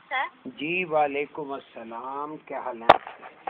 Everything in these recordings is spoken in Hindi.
सर। जी वालेकुम अस्सलाम, क्या हाल है?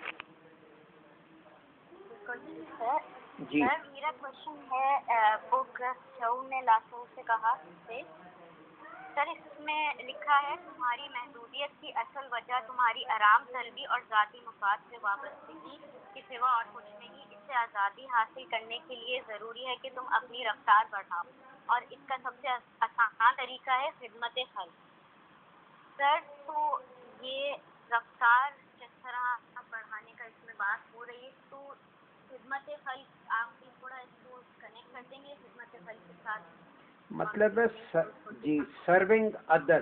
सर जी मेरा क्वेश्चन है बुक शऊ ने लाशों से कहा से सर, इसमें लिखा है तुम्हारी महदूदियत की असल वजह तुम्हारी आराम तलबी और ज़ाती मुफाद से वाबस्तगी के सिवा और कुछ नहीं। इससे आज़ादी हासिल करने के लिए ज़रूरी है कि तुम अपनी रफ्तार बढ़ाओ और इसका सबसे आसान तरीका है खिदमत खल्क। सर, तो ये रफ्तार जिस तरह बढ़ाने का इसमें बात हो रही है, तो खिदमत खल्क आप भी थोड़ा इसको कनेक्ट कर देंगे खिदमत खल्क के साथ? मतलब है जी, सर्विंग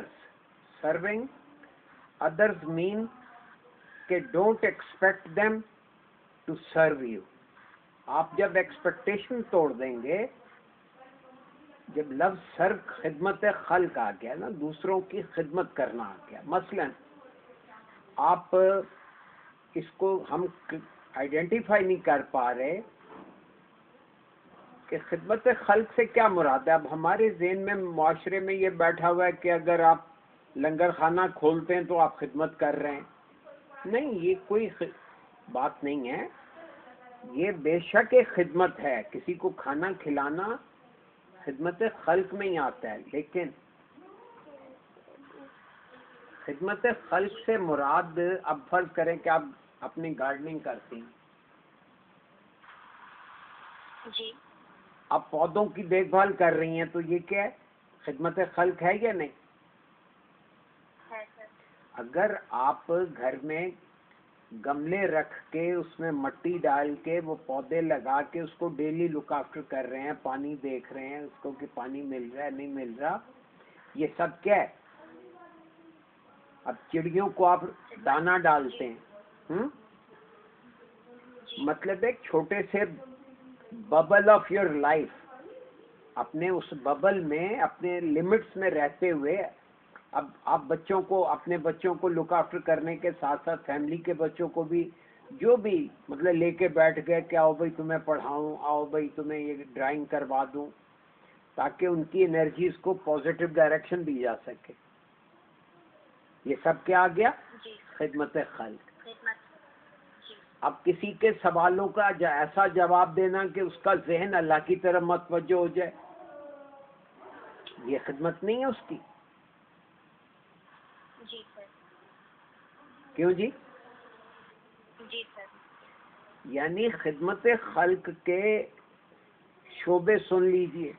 अदर्स मीन कि don't expect them to serve you. आप जब एक्सपेक्टेशन तोड़ देंगे, जब लफ्ज सर्व खिदमत खल्क आ गया ना, दूसरों की खिदमत करना आ गया। मसलन आप इसको हम आइडेंटिफाई नहीं कर पा रहे कि खिदमत खल्क से क्या मुराद है। अब हमारे ज़हन में, माशरे में ये बैठा हुआ है कि अगर आप लंगर खाना खोलते हैं तो आप खिदमत कर रहे हैं। नहीं, ये कोई बात नहीं है। ये बेशक एक खिदमत है, किसी को खाना खिलाना खिदमत खल्क में ही आता है। लेकिन खिदमत खल्क से मुराद, अब फर्ज करें कि आप अपनी गार्डनिंग करती हैं जी, आप पौधों की देखभाल कर रही हैं, तो ये क्या है? खिदमत खल्क है या नहीं? है सर। अगर आप घर में गमले रख के उसमें मिट्टी डाल के वो पौधे लगा के उसको डेली लुक आफ्टर कर रहे हैं, पानी देख रहे हैं उसको कि पानी मिल रहा है नहीं मिल रहा, ये सब क्या है? अब चिड़ियों को आप दाना डालते हैं, मतलब एक छोटे से बबल ऑफ योर लाइफ, अपने उस बबल में अपने लिमिट्स में रहते हुए अब आप बच्चों को, अपने बच्चों को लुक आफ्टर करने के साथ साथ फैमिली के बच्चों को भी, जो भी मतलब लेके बैठ गए कि आओ भाई तुम्हें पढ़ाऊं, आओ भाई तुम्हें ये ड्राइंग करवा दूं, ताकि उनकी एनर्जीज को पॉजिटिव डायरेक्शन दी जा सके। ये सब क्या आ गया? खिदमत खल्क। अब किसी के सवालों का ऐसा जवाब देना कि उसका जहन अल्लाह की तरफ मतवज्जो हो जाए, ये खिदमत नहीं है उसकी। जी सर। क्यों जी? जी सर। यानी खिदमत खल्क के शोबे सुन लीजिए।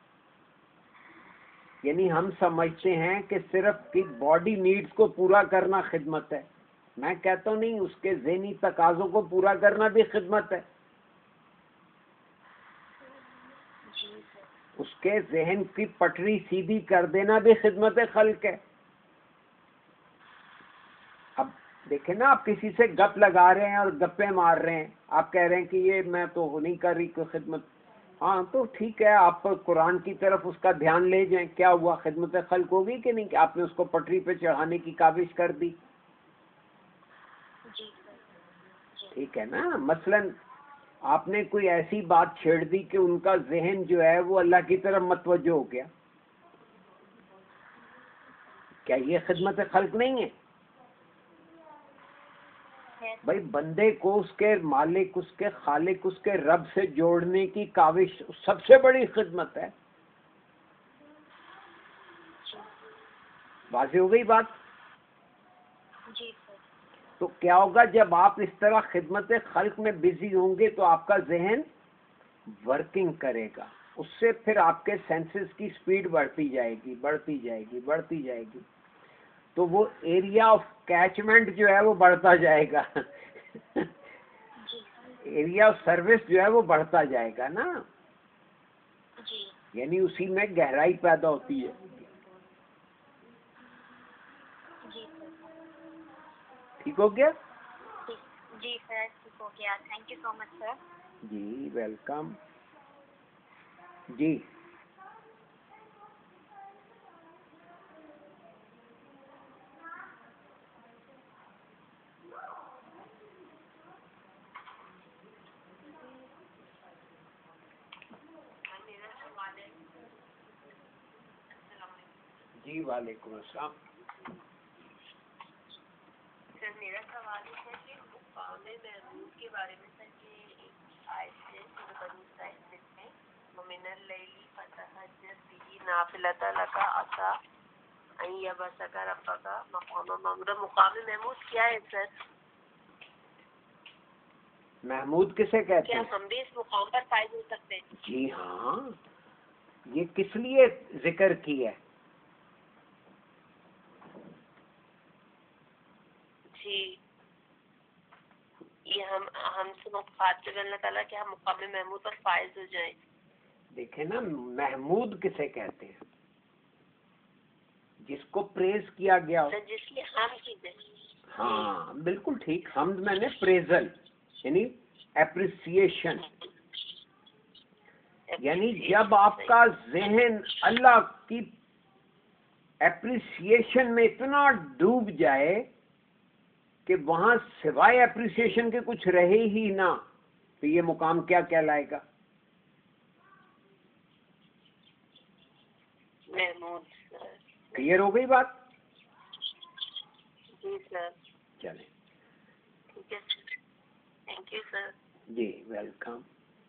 यानी हम समझते हैं कि सिर्फ की बॉडी नीड्स को पूरा करना खिदमत है। मैं कहता हूँ नहीं, उसके ज़हनी तकाज़ों को पूरा करना भी खिदमत है। उसके जहन की पटरी सीधी कर देना भी खिदमत खल्क है। अब देखें ना, आप किसी से गप लगा रहे हैं और गप्पे मार रहे हैं, आप कह रहे हैं कि ये मैं तो नहीं कर रही कोई खिदमत। हाँ तो ठीक है, आप कुरान की तरफ उसका ध्यान ले जाएं, क्या हुआ? खिदमत खल्क होगी कि नहीं? कि आपने उसको पटरी पे चढ़ाने की काविश कर दी। ठीक है ना? मसलन आपने कोई ऐसी बात छेड़ दी कि उनका जहन जो है वो अल्लाह की तरफ मतवज्जो हो गया, क्या ये खिदमत खल्क नहीं है? भाई बंदे को उसके मालिक, उसके खालिक, उसके रब से जोड़ने की काविश सबसे बड़ी खिदमत है। वाज़ेह हो गई बात? जी। तो क्या होगा जब आप इस तरह खिदमत खल्क में बिजी होंगे, तो आपका जहन वर्किंग करेगा, उससे फिर आपके सेंसेस की स्पीड बढ़ती जाएगी, बढ़ती जाएगी, बढ़ती जाएगी, तो वो एरिया ऑफ कैचमेंट जो है वो बढ़ता जाएगा एरिया ऑफ सर्विस जो है वो बढ़ता जाएगा ना जी। यानी उसी में गहराई पैदा होती है। जी ठीक हो गया? जी सर, ठीक हो गया। Thank you so much sir. जी वेलकम जी। जी वालेकुम अस्सलाम। मेरा सवाल है कि मुकाम महमूद के बारे में सर ये एक आयत है सूरह बनी इसराइल में मुमिनल लैली फतहज्जद बिही नाफिलतन लका असा अन यबअसका रब्बका मकाम महमूद। मुकाम महमूद क्या है सर? महमूद किसे कहते क्या हैं? हम भी इस मुकाम पर फायद हो सकते हैं? जी हाँ, ये किस लिए जिक्र की है? जी, ये हमसे मुखातिब अल्लाह ताला कि हम मुकाम महमूद पर फायज हो जाए। देखे ना, महमूद किसे कहते हैं? जिसको प्रेज किया गया हो। सर जिसकी हम चीजें। हाँ बिल्कुल ठीक, हमद मैंने प्रेजल यानी एप्रिसिएशन, यानी जब आपका जहन अल्लाह की एप्रिसिएशन में इतना डूब जाए कि वहां सिवाय एप्रिसिएशन के कुछ रहे ही ना, तो ये मुकाम क्या कहलाएगा? महमूद सर। क्लियर हो गई बात? जी सर। चले, ठीक है सर, थैंक यू सर। जी वेलकम।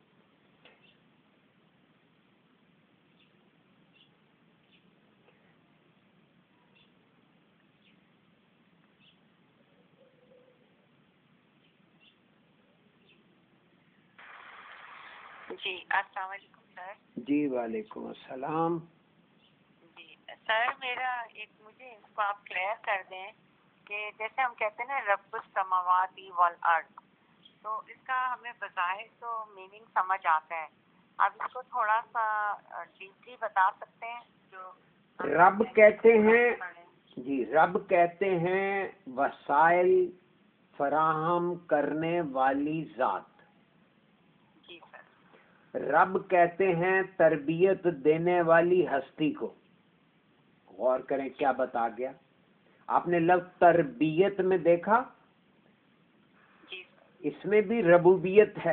जी अस्सलाम वालेकुम सर। जी वालेकुम अस्सलाम। जी सर, मेरा एक, मुझे इसको आप क्लियर कर दें कि जैसे हम कहते हैं ना रब्बुस समावाती वल अर्द, तो इसका हमें बज़ाहिर तो मीनिंग समझ आता है, आप इसको थोड़ा सा डीपली बता सकते हैं? जो रब कहते हैं, जी रब कहते हैं वसाइल फराहम करने वाली जात। जी सर। रब कहते हैं तरबियत देने वाली हस्ती को। गौर करें क्या बता गया आपने, लफ्ज तरबियत में देखा, जी इसमें भी रबूबियत है।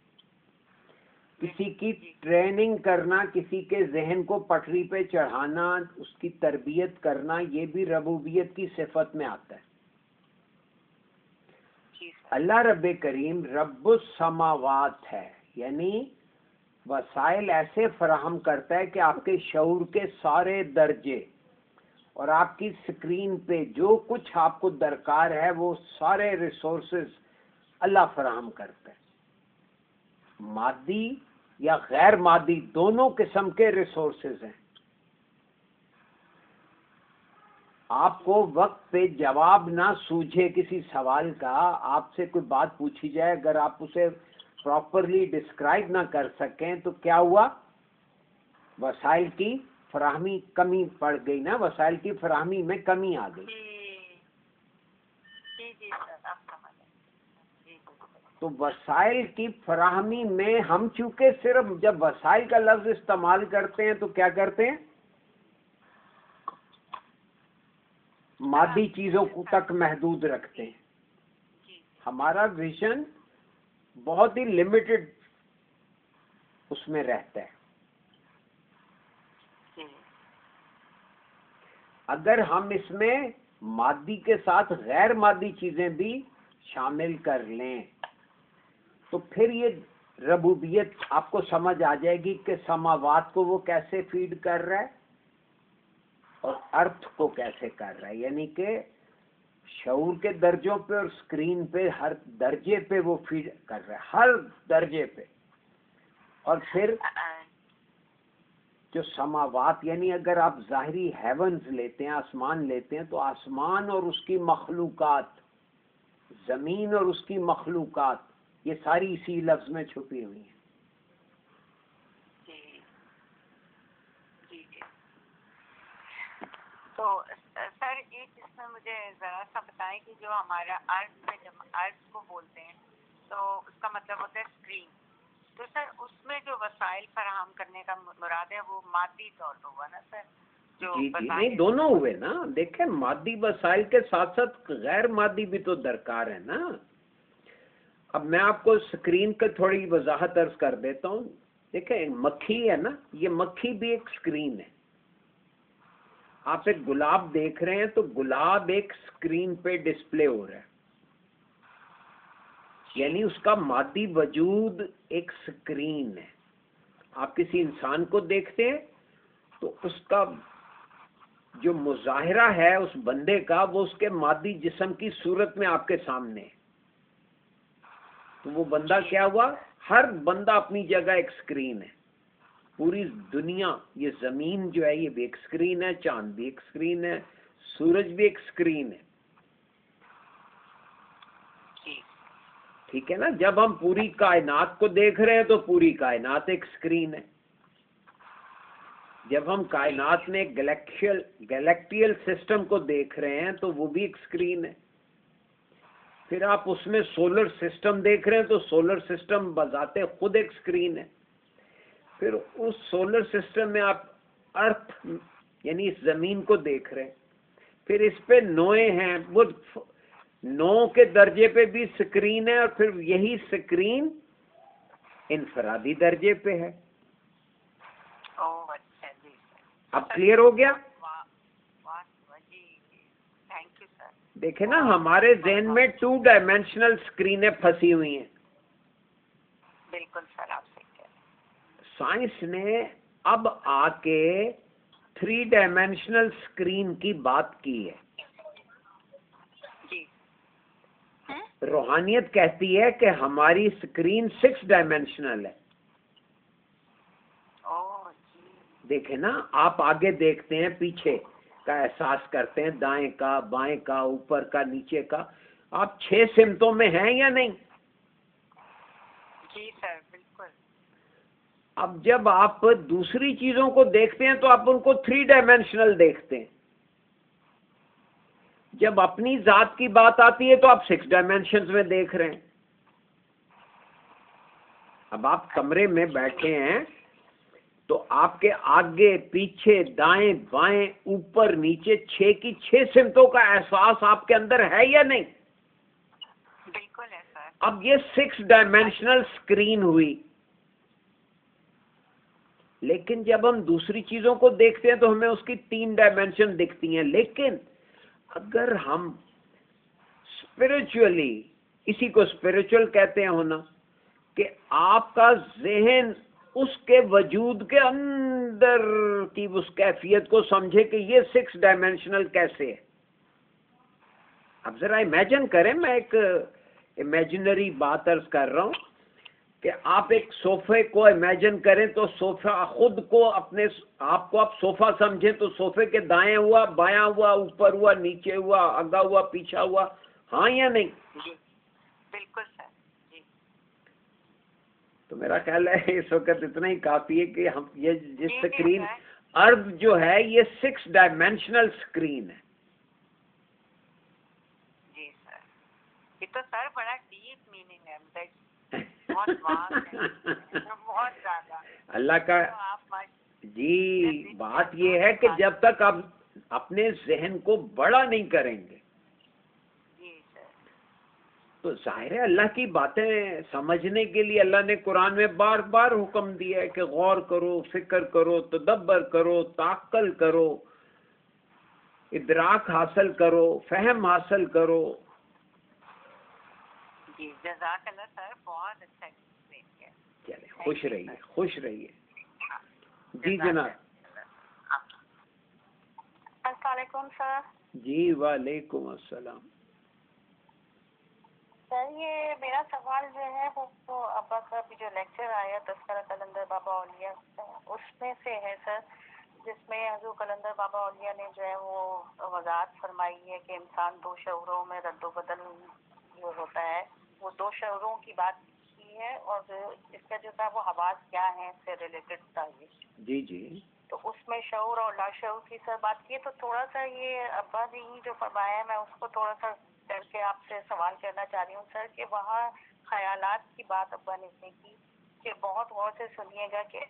किसी की ट्रेनिंग करना, किसी के जहन को पटरी पे चढ़ाना, उसकी तरबियत करना, ये भी रबूबियत की सिफत में आता है। अल्लाह रब्बे करीम रब्बुस समावात है, यानी वसाइल ऐसे फराहम करता है कि आपके शऊर के सारे दर्जे और आपकी स्क्रीन पे जो कुछ आपको दरकार है वो सारे रिसोर्सेज अल्लाह फराहम करता है। मादी या गैर मादी दोनों किस्म के रिसोर्सेज हैं। आपको वक्त पे जवाब ना सूझे किसी सवाल का, आपसे कोई बात पूछी जाए, अगर आप उसे प्रॉपरली डिस्क्राइब ना कर सकें तो क्या हुआ? वसाइल की फराहमी कमी पड़ गई ना, वसाइल की फराहमी में कमी आ गई। जी सर, आप समझ गए। तो वसाइल की फराहमी में हम चूंकि सिर्फ जब वसाइल का लफ्ज इस्तेमाल करते हैं तो क्या करते हैं? मादी चीजों को तक महदूद रखते हैं। हमारा विजन बहुत ही लिमिटेड उसमें रहता है। अगर हम इसमें मादी के साथ गैर मादी चीजें भी शामिल कर लें तो फिर ये रबूबियत आपको समझ आ जाएगी कि समावात को वो कैसे फीड कर रहा है और अर्थ को कैसे कर रहा है, यानी कि शऊर के दर्जों पे और स्क्रीन पे हर दर्जे पे वो फीड कर रहा है, हर दर्जे पे। और फिर जो समावात, यानी अगर आप ज़ाहिरी हेवंस लेते हैं, आसमान लेते हैं, तो आसमान और उसकी मखलूकात, जमीन और उसकी मखलूकात, ये सारी इसी लफ्ज में छुपी हुई हैं। जी। तो सर एक इसमें मुझे जरा सा बताएं कि जो हमारा अर्थ में, जब अर्थ को बोलते हैं तो उसका मतलब होता है स्क्रीन, तो सर उसमें जो वसाइल फराहम करने का मुराद है वो मादी तौर पर हुआ ना सर? जो जी नहीं, दोनों हुए ना। देखें, मादी वसाइल के साथ साथ गैर मादी भी तो दरकार है ना। अब मैं आपको स्क्रीन पे थोड़ी वजाहत अर्ज कर देता हूँ। देखें, मक्खी है ना, ये मक्खी भी एक स्क्रीन है। आप एक गुलाब देख रहे हैं तो गुलाब एक स्क्रीन पे डिस्प्ले हो रहा है। यानी उसका मादी वजूद एक स्क्रीन है। आप किसी इंसान को देखते हैं तो उसका जो मुजाहिरा है उस बंदे का, वो उसके मादी जिस्म की सूरत में आपके सामने है। तो वो बंदा क्या हुआ? हर बंदा अपनी जगह एक स्क्रीन है। पूरी दुनिया, ये जमीन जो है ये भी एक स्क्रीन है, चांद भी एक स्क्रीन है, सूरज भी एक स्क्रीन है। ठीक है ना? जब हम पूरी कायनात को देख रहे हैं तो पूरी कायनात एक स्क्रीन है। जब हम कायनात में गैलेक्टियल सिस्टम को देख रहे हैं तो वो भी एक स्क्रीन है। फिर आप उसमें सोलर सिस्टम देख रहे हैं तो सोलर सिस्टम बजाते खुद एक स्क्रीन है। फिर उस सोलर सिस्टम में आप अर्थ यानी इस जमीन को देख रहे हैं। फिर इस पे नोए हैं, वो 9 के दर्जे पे भी स्क्रीन है, और फिर यही स्क्रीन इनफरादी दर्जे पे है। अच्छा जी। अब क्लियर हो गया? Thank you sir. देखे ना, हमारे जहन में 2 डायमेंशनल स्क्रीनें फंसी हुई हैं। बिल्कुल सर, आप सही कह रहे हैं। साइंस ने अब आके 3 डायमेंशनल स्क्रीन की बात की है। जी। रूहानियत कहती है कि हमारी स्क्रीन 6 डायमेंशनल है। ओह जी। देखे ना, आप आगे देखते हैं, पीछे का एहसास करते हैं, दाएं का, बाएं का, ऊपर का, नीचे का। आप 6 सिमतों में हैं या नहीं? जी सर, बिल्कुल। अब जब आप दूसरी चीजों को देखते हैं तो आप उनको 3 डायमेंशनल देखते हैं। जब अपनी जात की बात आती है तो आप 6 डायमेंशंस में देख रहे हैं। अब आप कमरे में बैठे हैं तो आपके आगे, पीछे, दाएं, बाएं, ऊपर, नीचे 6 की 6 सिमतों का एहसास आपके अंदर है या नहीं? बिल्कुल है सर। अब ये 6 डायमेंशनल स्क्रीन हुई। लेकिन जब हम दूसरी चीजों को देखते हैं तो हमें उसकी 3 डायमेंशन दिखती हैं। लेकिन अगर हम स्पिरिचुअली, इसी को स्पिरिचुअल कहते हैं होना, कि आपका जहन उसके वजूद के अंदर की उस कैफियत को समझे कि ये 6 डायमेंशनल कैसे है। अब जरा इमेजिन करें, मैं एक इमेजिनरी बात अर्ज कर रहा हूं कि आप एक सोफे को इमेजिन करें तो सोफा खुद को अपने आपको आप सोफा समझें तो सोफे के दाएं हुआ, बायां हुआ, ऊपर हुआ, नीचे हुआ, आगा हुआ, पीछा हुआ, हाँ या नहीं? जी बिल्कुल सर। जी। तो मेरा ख्याल है इस वक्त इतना ही काफी है कि हम ये जिस जी, स्क्रीन सर। अर्थ जो है ये 6 डायमेंशनल स्क्रीन है। जी सर, ये तो सर बड़ा डीप मीनिंग है, बहुत वास्ट है, बहुत ज्यादा। अल्लाह का तो आप जी, बात ये है कि जब तक आप अपने जहन को बड़ा नहीं करेंगे जी सर। तो जाहिर है अल्लाह की बातें समझने के लिए अल्लाह ने कुरान में बार बार हुक्म दिया है कि गौर करो, फिक्र करो, तदब्बर करो, ताक्कल करो, इदराक हासिल करो, फहम हासिल करो। जी जज़ाकल्लाह सर, बहुत अच्छा एक्सप्लेन किया। चलिए, खुश रहिए, खुश रहिए। जी जनाब। अस्सलाम वालेकुम सर। जी वालेकुम अस्सलाम। सर ये मेरा सवाल जो है वो अब्बा का भी जो लेक्चर आया तस्करा कलंदर बाबा औलिया उसमें से है सर, जिसमें हजूर कलंदर बाबा औलिया ने जो है वो वजाहत फरमाई है कि इंसान 2 शऊरों में रद्दोबदल जो होता है वो 2 शऊरों की बात की है, और इसका जो था वो हवास क्या है इससे रिलेटेड था ये। जी जी। तो उसमें शऊर और लाशऊर की सर बात की है, तो थोड़ा सा ये अब्बा ने जो फरमाया है मैं उसको थोड़ा सा करके आपसे सवाल करना चाह रही हूँ सर, कि वहाँ ख्यालात की बात अब्बा ने की कि बहुत गौर से सुनिएगा कि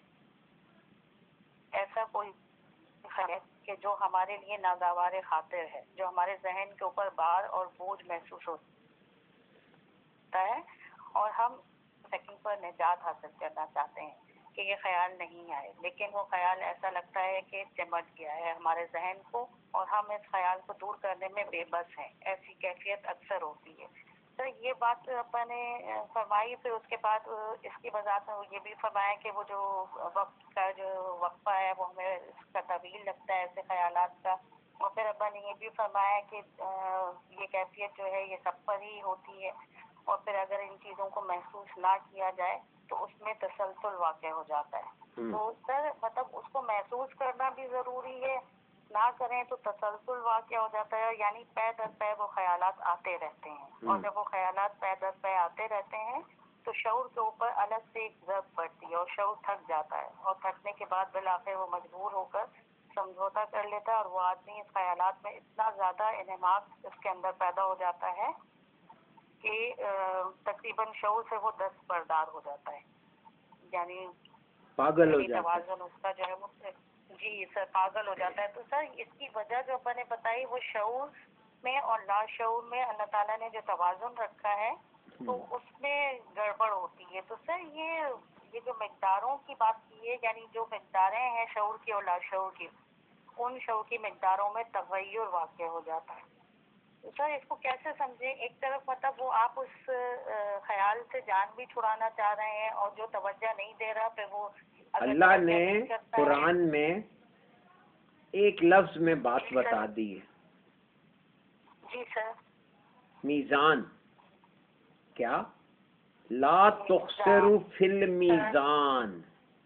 ऐसा कोई है कि जो हमारे लिए नागवार खातिर है, जो हमारे जहन के ऊपर भार और बोझ महसूस होता है, और हम सेकंड पर निजात हासिल करना चाहते हैं कि ये ख्याल नहीं आए, लेकिन वो ख्याल ऐसा लगता है कि चिमट गया है हमारे जहन को और हम इस ख्याल को दूर करने में बेबस हैं। ऐसी कैफियत अक्सर होती है। सर ये बात अपन ने फरमाई, फिर उसके बाद इसकी वजह में ये भी फरमाया कि वो जो वक्त का जो वक्फा है वो हमें इसका तवील लगता है ऐसे ख्यालात का। और फिर अपन ने ये भी फरमाया कि ये कैफियत जो है ये सब पर ही होती है, और फिर अगर इन चीज़ों को महसूस ना किया जाए तो उसमें तसलसल वाक़या हो जाता है। तो सर मतलब उसको महसूस करना भी ज़रूरी है, ना करें तो तसलसल वाक़या हो जाता है, यानी पै दर पै वो ख्यालात आते रहते हैं। और जब वो ख्यालात पै दर पै आते रहते हैं तो शऊर के ऊपर अलग से एक ज़र्ब पड़ती है और शऊर थक जाता है, और थकने के बाद बिल आखिर वो मजबूर होकर समझौता कर लेता है, और वो आदमी इस ख्यालात में इतना ज़्यादा इन्हमाक इसके अंदर पैदा हो जाता है कि तकरीबन शऊर से वो 10 बरदार हो जाता है, यानी पागल हो जाता है। तवाज़ुन उसका जो है वो जी सर पागल हो जाता है। तो सर इसकी वजह जो मैंने बताई वो शऊर में और लाशऊर में अल्लाह ताला ने जो तवाज़ुन रखा है तो उसमें गड़बड़ होती है। तो सर ये जो मिक़दारों की बात की है, यानी जो मिक़दारें हैं शऊर की और लाशऊर की, उन शऊर की मिक़दारों में तग़य्युर वाक़या हो जाता है। तो सर इसको कैसे समझें? एक तरफ मतलब वो आप उस ख्याल से जान भी छुड़ाना चाह रहे हैं और जो तवज्जो नहीं दे रहा, फिर वो अल्लाह ने कुरान में एक लफ्ज में बात बता दी है। जी सर। मीज़ान, क्या? ला तुख्सिरू फिल मीज़ान।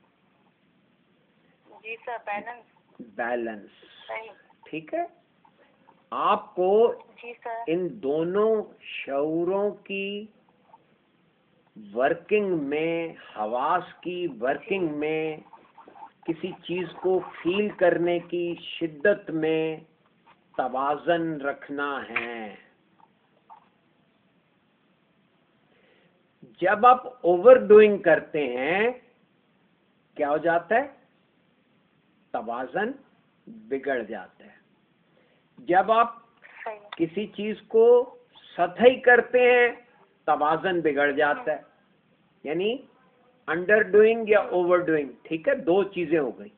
जी सर, बैलेंस। बैलेंस, सही। ठीक है। आपको जी सर। इन दोनों शऊरों की वर्किंग में, हवास की वर्किंग में, किसी चीज को फील करने की शिद्दत में तवाज़न रखना है। जब आप ओवर डूइंग करते हैं क्या हो जाता है? तवाज़न बिगड़ जाता है। जब आप किसी चीज को सतही करते हैं तवाज़न बिगड़ जाता है, यानी अंडर डूइंग या ओवर डूइंग। ठीक है, दो चीजें हो गई।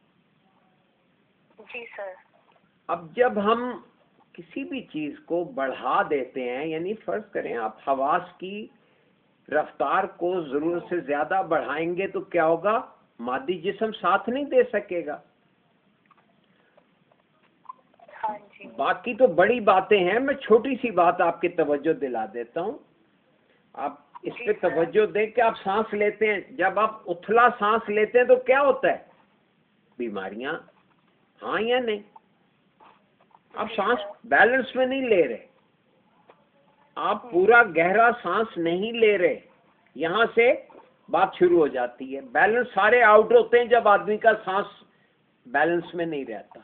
जी सर। अब जब हम किसी भी चीज को बढ़ा देते हैं, यानी फर्ज करें आप हवास की रफ्तार को जरूरत से ज्यादा बढ़ाएंगे तो क्या होगा? मादी जिस्म साथ नहीं दे सकेगा। हाँ जी। बाकी तो बड़ी बातें हैं, मैं छोटी सी बात आपकी तवज्जो दिला देता हूँ। आप इस पे तवज्जो दें कि आप सांस लेते हैं, जब आप उथला सांस लेते हैं तो क्या होता है? बीमारियां, हाँ या नहीं? आप सांस बैलेंस में नहीं ले रहे, आप पूरा गहरा सांस नहीं ले रहे। यहाँ से बात शुरू हो जाती है। बैलेंस सारे आउट होते हैं जब आदमी का सांस बैलेंस में नहीं रहता।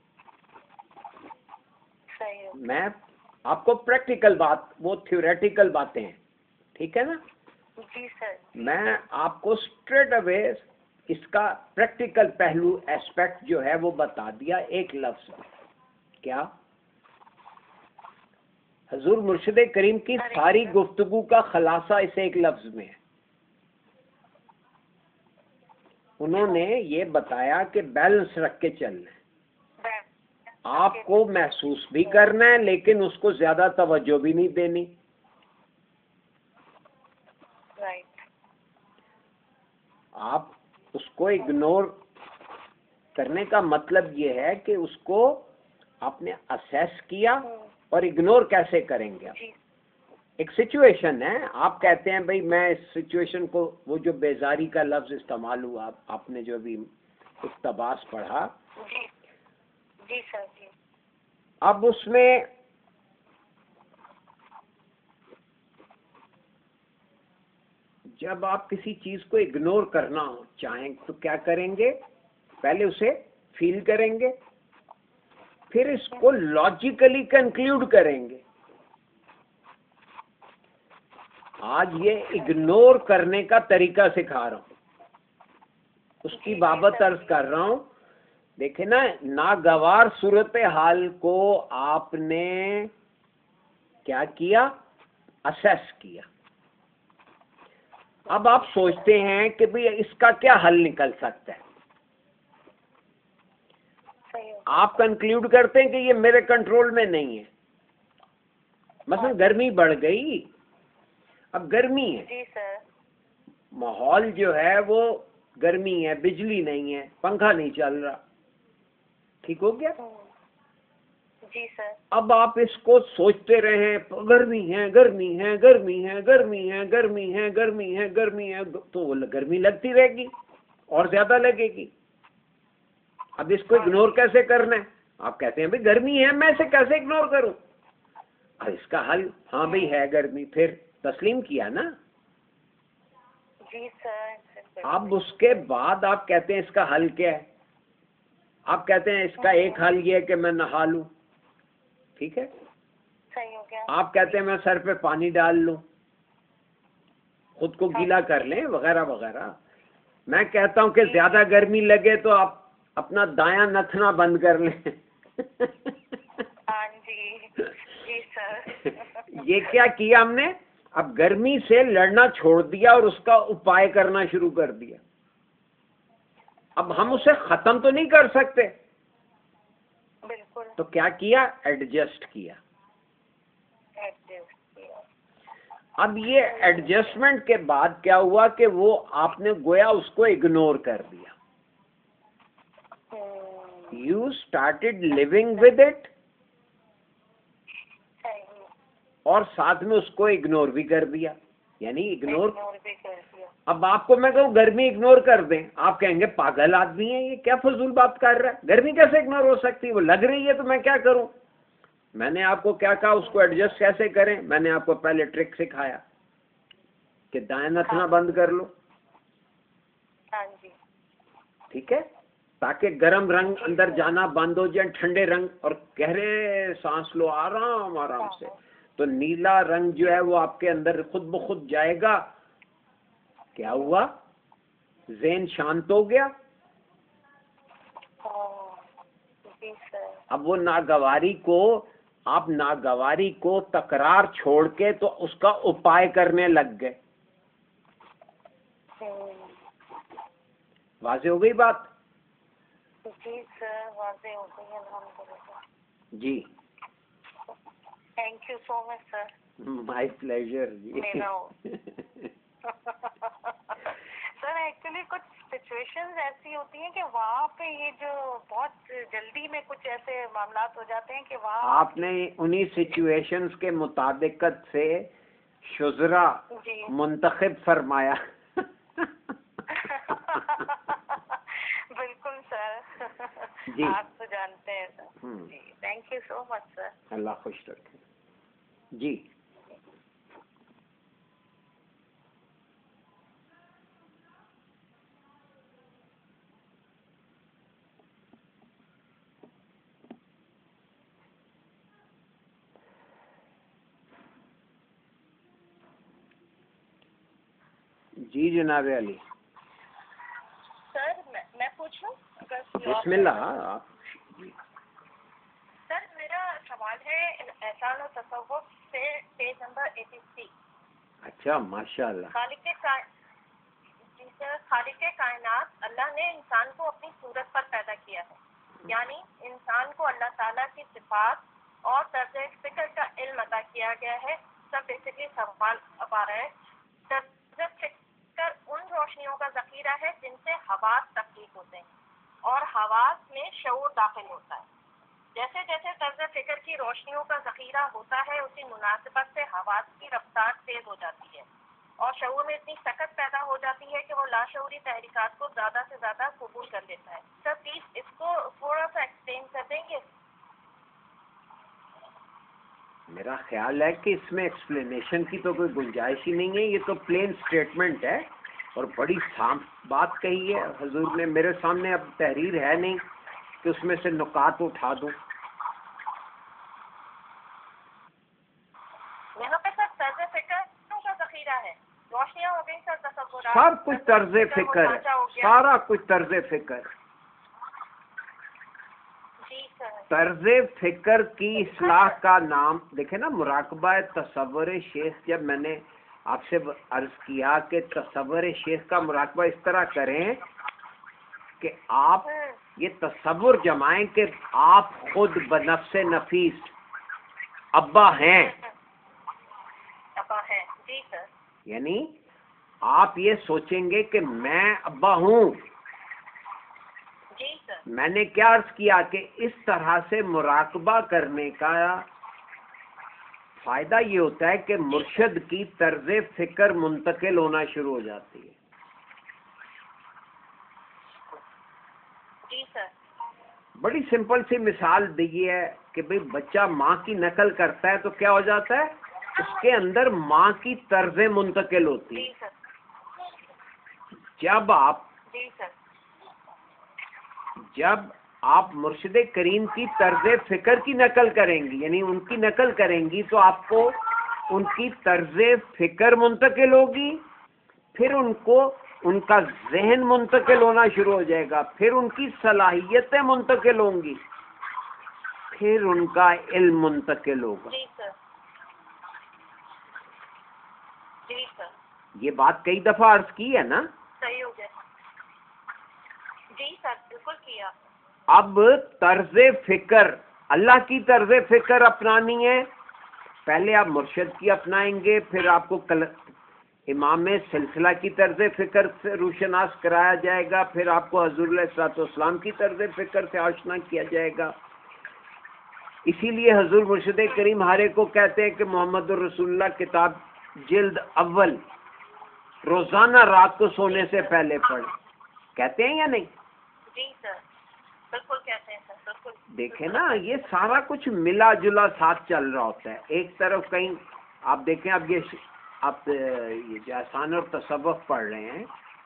मैं आपको प्रैक्टिकल बात, वो थ्योरेटिकल बातें हैं, ठीक है ना? जी सर। मैं आपको स्ट्रेट अवे इसका प्रैक्टिकल पहलू, एस्पेक्ट जो है वो बता दिया एक लफ्ज में। क्या? हजूर मुर्शिद करीम की सारी गुफ्तगू का खलासा इस एक लफ्ज में है। उन्होंने ये बताया कि बैलेंस रख के चलना है, आपको महसूस भी करना है लेकिन उसको ज्यादा तवज्जो भी नहीं देनी। राइट। आप उसको इग्नोर करने का मतलब ये है कि उसको आपने असेस किया, और इग्नोर कैसे करेंगे आप? एक सिचुएशन है, आप कहते हैं भाई मैं इस सिचुएशन को, वो जो बेजारी का लफ्ज इस्तेमाल हुआ आपने जो अभी इक़्तिबास पढ़ा, जी सर जी। अब उसमें जब आप किसी चीज को इग्नोर करना चाहें तो क्या करेंगे? पहले उसे फील करेंगे, फिर इसको लॉजिकली कंक्लूड करेंगे। आज ये इग्नोर करने का तरीका सिखा रहा हूं, उसकी बाबत अर्ज कर रहा हूं। देखे ना, नागवार सूरत हाल को आपने क्या किया? असेस किया। अब आप सोचते हैं कि भाई इसका क्या हल निकल सकता है। आप कंक्लूड करते हैं कि ये मेरे कंट्रोल में नहीं है। मसलन गर्मी बढ़ गई, अब गर्मी है, जी सर। माहौल जो है वो गर्मी है, बिजली नहीं है, पंखा नहीं चल रहा, ठीक हो गया। जी सर। अब आप इसको सोचते रहे गर्मी है गर्मी है गर्मी है गर्मी है गर्मी है गर्मी है गर्मी है, तो वो गर्मी लगती रहेगी और ज्यादा लगेगी। अब इसको इग्नोर कैसे करना है? आप कहते हैं भाई गर्मी है, मैं इसे कैसे इग्नोर करूं? अब इसका हल, हाँ भाई है गर्मी, फिर तस्लीम किया ना। जी सर। अब उसके बाद आप कहते हैं इसका हल क्या है? आप कहते हैं इसका एक हल ये है कि मैं नहा लूं, ठीक है, सही हो गया। आप कहते हैं मैं सर पे पानी डाल लूं, खुद को गीला कर लें, वगैरह वगैरह। मैं कहता हूं कि ज्यादा गर्मी लगे तो आप अपना दायां नथना बंद कर लें। हाँ जी। जी सर। ये क्या किया हमने? अब गर्मी से लड़ना छोड़ दिया और उसका उपाय करना शुरू कर दिया। अब हम उसे खत्म तो नहीं कर सकते, बिल्कुल। तो क्या किया? एडजस्ट किया। अब ये एडजस्टमेंट के बाद क्या हुआ कि वो आपने गोया उसको इग्नोर कर दिया। You started living with it और साथ में उसको इग्नोर भी कर दिया, यानी इग्नोर भी कर दिया। अब आपको मैं कहूँ गर्मी इग्नोर कर दें, आप कहेंगे पागल आदमी है ये, क्या फजूल बात कर रहा है, गर्मी कैसे इग्नोर हो सकती है, वो लग रही है तो मैं क्या करूं। मैंने आपको क्या कहा, उसको एडजस्ट कैसे करें? मैंने आपको पहले ट्रिक सिखाया कि दाएं नथना बंद कर लो। हाँ जी। ठीक है, ताकि गर्म रंग अंदर जाना बंद हो जाए, ठंडे रंग, और गहरे सांस लो आराम आराम से, तो नीला रंग जो है वो आपके अंदर खुद ब खुद जाएगा। क्या हुआ? ज़हन शांत हो गया। जी सर। अब वो नागवारी को, आप नागवारी को तकरार छोड़ के तो उसका उपाय करने लग गए। वाज़े हो गई बात? जी सर, वाज़े हो गई अल्हम्दुलिल्लाह। जी, thank you so much sir. My pleasure जी। सर एक्चुअली कुछ सिचुएशंस ऐसी होती हैं कि वहाँ पे ये जो बहुत जल्दी में कुछ ऐसे मामलात हो जाते हैं कि वहाँ आपने उन्हीं सिचुएशंस के मुताबिकत से शुजरा मुंतखब फरमाया। बिल्कुल सर। जी, आप तो जानते हैं सर। जी, thank you so much sir. अल्लाह खुश रखे जी। जी जनाब अली। सर मैं पूछूं? बिस्मिल्लाह। आप सर मेरा सवाल है एहसान और तसव्वुफ से पेज नंबर 83। अच्छा, माशाअल्लाह। जी सर, खालिक कायनात अल्लाह ने इंसान को अपनी सूरत पर पैदा किया है, यानी इंसान को अल्लाह ताला की सिफात और तर्ज फिक्र का इल्म अता किया गया है। सब बेसिकली सवाल अब आ रहा है, तर्ज फिक्र उन रोशनियों का जखीरा है जिनसे हवास तख्लीक होते हैं और हवास में शऊर दाखिल होता है। जैसे जैसे तर्ज फिक्र की रोशनियों का जखीरा होता है, उसी मुनासिबत से हवास की रफ्तार तेज हो जाती है और शऊर में इतनी सकत पैदा हो जाती है कि वो लाशऊरी तहरीकात को ज्यादा से ज्यादा कबूल कर लेता है। सर प्लीज इसको थोड़ा सा एक्सप्लेन कर देंगे? मेरा ख्याल है कि इसमें एक्सप्लेनेशन की तो कोई गुंजाइश ही नहीं है, ये तो प्लेन स्टेटमेंट है और बड़ी साफ बात कही है हुजूर ने। मेरे सामने अब तहरीर है नहीं कि उसमें से नुकात उठा दूं। यहाँ पे सर तर्ज फिक्र का जखीरा है, रोशनियाँ हो गई सर, तसव्वुरात, सब कुछ तर्ज फिक्र है, सारा कुछ तर्ज फिक्र। तर्ज फिक्र की इस्लाह का नाम देखे ना, मुराकबा तसव्वुर शेख। जब मैंने आपसे अर्ज किया कि तसव्वुर शेख का मुराकबा इस तरह करें कि आप ये तसव्वुर जमाएं कि आप खुद बनफ्से नफीस अब्बा हैं। अब्बा है। जी सर। यानी आप ये सोचेंगे कि मैं अब्बा हूँ। जी सर। मैंने क्या अर्ज किया कि इस तरह से मुराकबा करने का फायदा ये होता है कि मुर्शद की तर्ज फिक्र मुंतकिल होना शुरू हो जाती है। जी सर। बड़ी सिंपल सी मिसाल दी है कि भाई बच्चा माँ की नकल करता है तो क्या हो जाता है, उसके अंदर माँ की तर्ज मुंतकिल होती जी है। सर। जी सर। जब आप मुर्शिद करीम की तर्ज फिक्र की नकल करेंगी, यानी उनकी नकल करेंगी, तो आपको उनकी तर्ज फिक्र मुंतकिल होगी, फिर उनको उनका जहन मुंतकिल होना शुरू हो जाएगा, फिर उनकी सलाहियतें मुंतकिल होंगी, फिर उनका इल्म मुंतकिल होगा। जी सर। जी सर। ये बात कई दफा अर्ज की है ना। सही हो गया। जी सर, बिल्कुल किया। अब तर्ज फिक्र, अल्लाह की तर्ज फिक्र अपनानी है। पहले आप मुर्शिद की अपनाएंगे, फिर आपको इमाम सिलसिला की तर्ज फिक्र से रूशनास कराया जाएगा, फिर आपको हजूर अलैहिस्सलाम की तर्ज फिक्र से आशना किया जाएगा। इसीलिए हजूर मुर्शिद करीम हारे को कहते हैं कि मोहम्मद रसूलुल्लाह किताब जिल्द अव्वल रोजाना रात को सोने से पहले पढ़, कहते हैं या नहीं? जी सर, बिल्कुल कहते हैं सर, बिल्कुल। देखे ना, ये सारा कुछ मिला जुला साथ चल रहा होता है। एक तरफ कहीं आप देखें, अब ये आप ये जो आसान और तसव्वुफ पढ़ रहे हैं,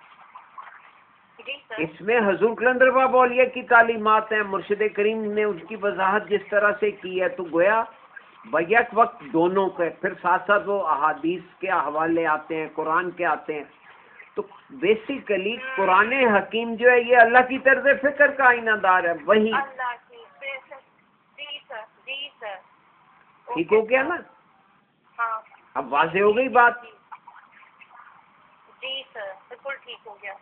जी सर। इसमें हजूर कलंदर बाबा औलिया की तालीमात हैं, मुर्शिद करीम ने उसकी वजाहत जिस तरह से की है, तो गोया बैक वक्त दोनों के, फिर साथ साथ वो अहादीस के हवाले आते हैं, कुरान के आते हैं। तो बेसिकली कुरान हकीम जो है ये अल्लाह की तर्ज फिक्र का आईनादार है, वही। अल्लाह की बेशक। जी सर, जी सर। ठीक हो गया ना? हाँ। अब वाज़ेह हो गई बात। जी सर, बिल्कुल ठीक हो गया।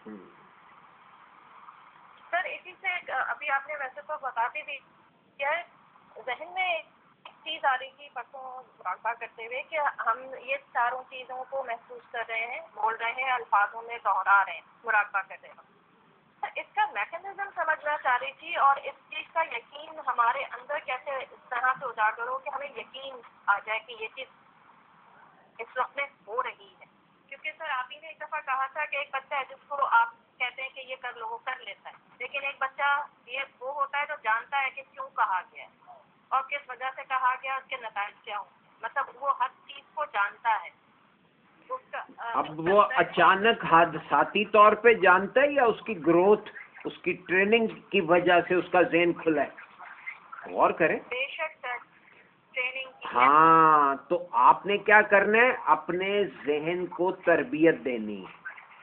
सर इसी से अभी आपने वैसे तो बता भी दी, क्या जहन में एक चीज आ रही थी परसों मुराकबा करते हुए कि हम ये चारों चीजों को महसूस कर रहे हैं, बोल रहे हैं, अल्फाजों में दोहरा रहे हैं मुराकबा करते वक्त। तो इसका मैकेनिज्म समझना चाह रही थी, और इस चीज का यकीन हमारे अंदर कैसे इस तरह से उजागर हो कि हमें यकीन आ जाए कि ये चीज इस वक्त में हो रही है। क्योंकि सर आप ही ने एक दफा कहा था कि एक बच्चा है जिसको आप कहते हैं कि ये कर लो, वो कर लेता है, लेकिन एक बच्चा ये वो होता है जो जानता है कि क्यों कहा गया है और किस वजह से कहा गया, उसके नतीजे क्या होंगे, मतलब वो हर चीज को जानता है। अब वो अचानक हादसाती तौर पे जानता है या उसकी ग्रोथ, उसकी ट्रेनिंग की वजह से उसका ज़हन खुला है? गौर करें। बेशक सर, ट्रेनिंग की। हाँ, तो आपने क्या करना है, अपने जहन को तरबियत देनी है,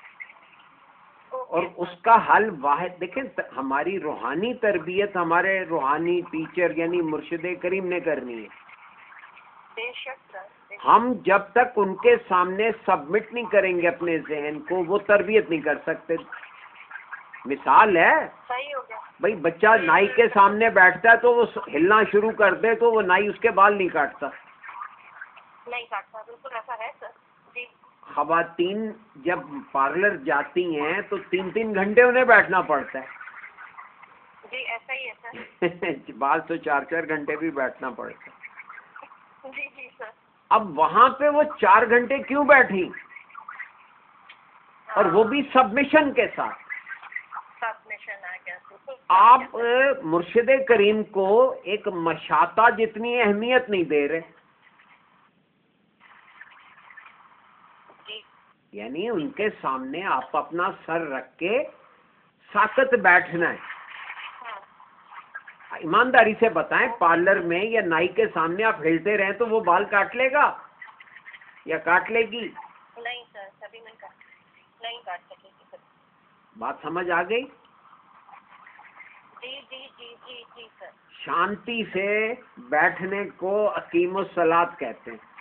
और उसका हल वाहिद देखें, हमारी रूहानी तरबियत हमारे रूहानी टीचर यानी मुर्शिद करीम ने करनी है। बेशक सर। हम जब तक उनके सामने सबमिट नहीं करेंगे अपने जहन को, वो तरबियत नहीं कर सकते। मिसाल है, सही हो गया भाई बच्चा नाई के सामने बैठता है तो वो हिलना शुरू कर दे तो वो नाई उसके बाल नहीं काटता। नहीं काटता, बिल्कुल ऐसा है सर। जी। खवातीन जब पार्लर जाती हैं तो 3-3 घंटे उन्हें बैठना पड़ता है। जी ऐसा ही है सर। बाल तो 4-4 घंटे भी बैठना पड़ता है। जी जी सर। अब वहां पे वो 4 घंटे क्यों बैठी, और वो भी सबमिशन के साथ। सबमिशन आ गया, बिल्कुल। आप मुर्शिद करीम को एक मशाता जितनी अहमियत नहीं दे रहे, यानी उनके सामने आप अपना सर रख के साकत बैठना है। ईमानदारी से बताएं, पार्लर में या नाई के सामने आप हिलते रहें तो वो बाल काट लेगा या काट लेगी? नहीं सर, सभी नहीं काट सकेगी सर। बात समझ आ गई? जी जी जी जी जी सर। शांति से बैठने को अकीमुस्सलात कहते हैं।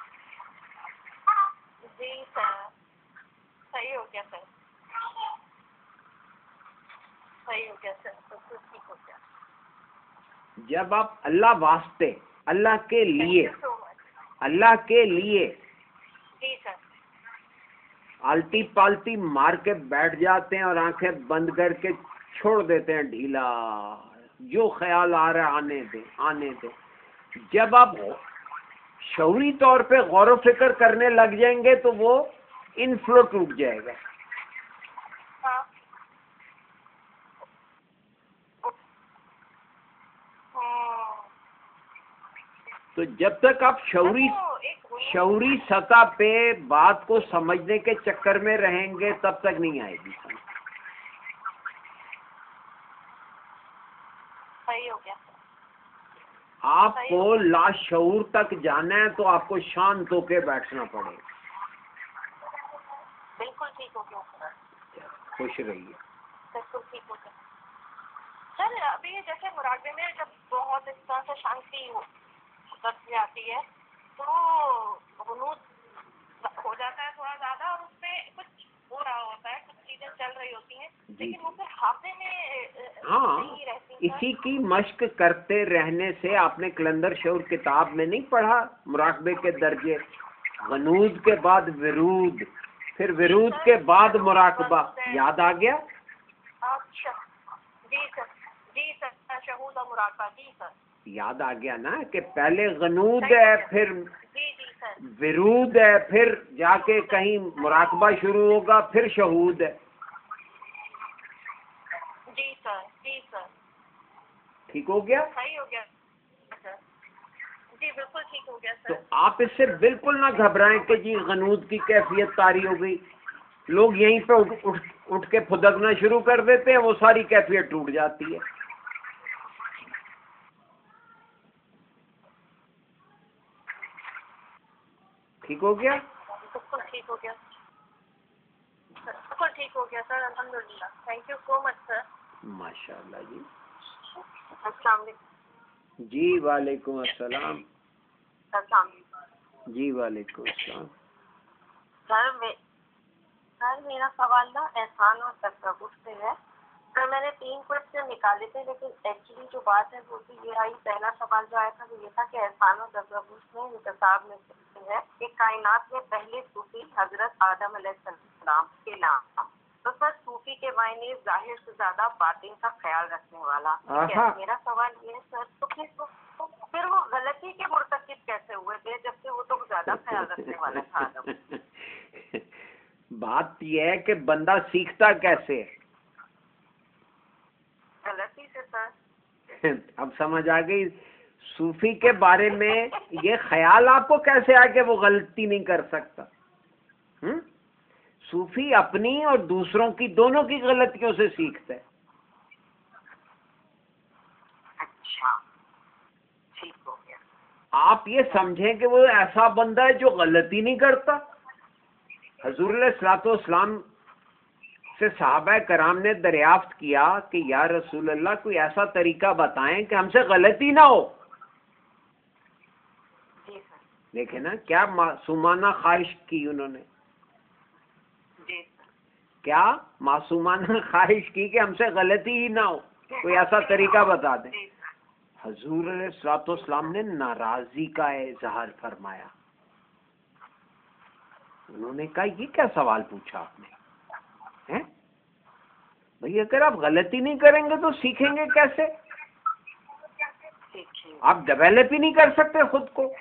जी सर, सही हो गया सर, सही हो गया सर, बिल्कुल ठीक हो गया। जब आप अल्लाह वास्ते, अल्लाह के लिए, Thank you so much. अल्लाह के लिए जी सर। आलती पालती मार के बैठ जाते हैं और आंखें बंद करके छोड़ देते हैं ढीला, जो ख्याल आ रहा है आने दे। जब आप शऊरी तौर पे गौर व फिक्र करने लग जाएंगे तो वो इनफ्लो टूट जाएगा। हाँ। तो जब तक आप शऊरी सतह पे बात को समझने के चक्कर में रहेंगे तब तक नहीं आएगी समझ। सही हो गया। आपको लाशऊर तक जाना है तो आपको शांत होके बैठना पड़ेगा। बिल्कुल ठीक हो गया। खुश रहिए। बिल्कुल ठीक हो गया सर। अभी जैसे मुराकबे में जब बहुत इस तरह से शांति आती है तो गुनूद हो जाता है थोड़ा ज्यादा, और उसमें कुछ हो रहा होता है, कुछ चीजें चल रही होती हैं, लेकिन वो फिर हाफे में नहीं रहती। इसी की मश्क करते रहने से, आपने कलंदर शऊर किताब में नहीं पढ़ा मुराकबे के दर्जे, गनूद के बाद विरूद, फिर विरूद के बाद मुराकबा, याद आ गया? अच्छा जी सर शहूद और मुराकबा। जी सर याद आ गया ना कि पहले गनूद है, फिर जी सर विरूद है, फिर जाके कहीं मुराकबा शुरू होगा, फिर शहूद है। जी सर ठीक हो गया? सही हो गया सर। जी बिल्कुल ठीक हो गया तो सर। आप इससे बिल्कुल ना घबराएं कि जी गनूद की कैफियत तारी हो गई। लोग यहीं पे उठ के फुदकना शुरू कर देते हैं, वो सारी कैफियत टूट जाती है। ठीक हो गया? बिल्कुल ठीक हो गया। बिल्कुल ठीक हो गया सर, अल्हम्दुलिल्लाह। Thank you so much sir. माशाअल्लाह जी। अस्सलाम वालेकुम। जी वालेकुम अस्सलाम। अस्सलाम वालेकुम। जी वालेकुम अस्सलाम। सर मेरा सवाल ना एहसान और तसव्वुफ से है। सर मैंने 3 क्वेश्चन निकाले थे, लेकिन एक्चुअली जो बात है वो तो ये आई, पहला सवाल जो आया था वो ये था कि एहसान और तसव्वुफ में इंतसाब में है कि कायनात में पहले सूफी हजरत आदम अलैहिस्सलाम के नाम। तो सर सूफी के मायने जाहिर से ज्यादा बातिन का ख्याल रखने वाला। ठीक है, मेरा सवाल ये है सर, तो फिर वो गलती के मुर्तकिब कैसे हुए थे, जबकि वो तो ज्यादा ख्याल रखने वाला था आदम। बात यह है कि बंदा सीखता कैसे है? गलती से सर। अब समझ आ गई। सूफी के बारे में ये ख्याल आपको कैसे आ कि वो गलती नहीं कर सकता? सूफी अपनी और दूसरों की दोनों की गलतियों से सीखता है। अच्छा ठीक हो गया। आप ये समझें कि वो ऐसा बंदा है जो गलती नहीं करता। हुजूर अलैहिस्सलाम से सहाबा कराम ने दरियाफ्त किया कि या रसूल अल्लाह कोई ऐसा तरीका बताएं कि हमसे गलती ना हो। देखे ना क्या मासूमाना ख्वाहिश की उन्होंने। क्या मासूमाना ख्वाहिश की कि हमसे गलती ही ना हो, कोई ऐसा तरीका बता दें। हुजूर अलैहिस्सलाम ने नाराजगी का इजहार फरमाया। उन्होंने कहा ये क्या सवाल पूछा आपने, हैं भाई? अगर आप गलती नहीं करेंगे तो सीखेंगे कैसे? आप डेवलप ही नहीं कर सकते खुद को।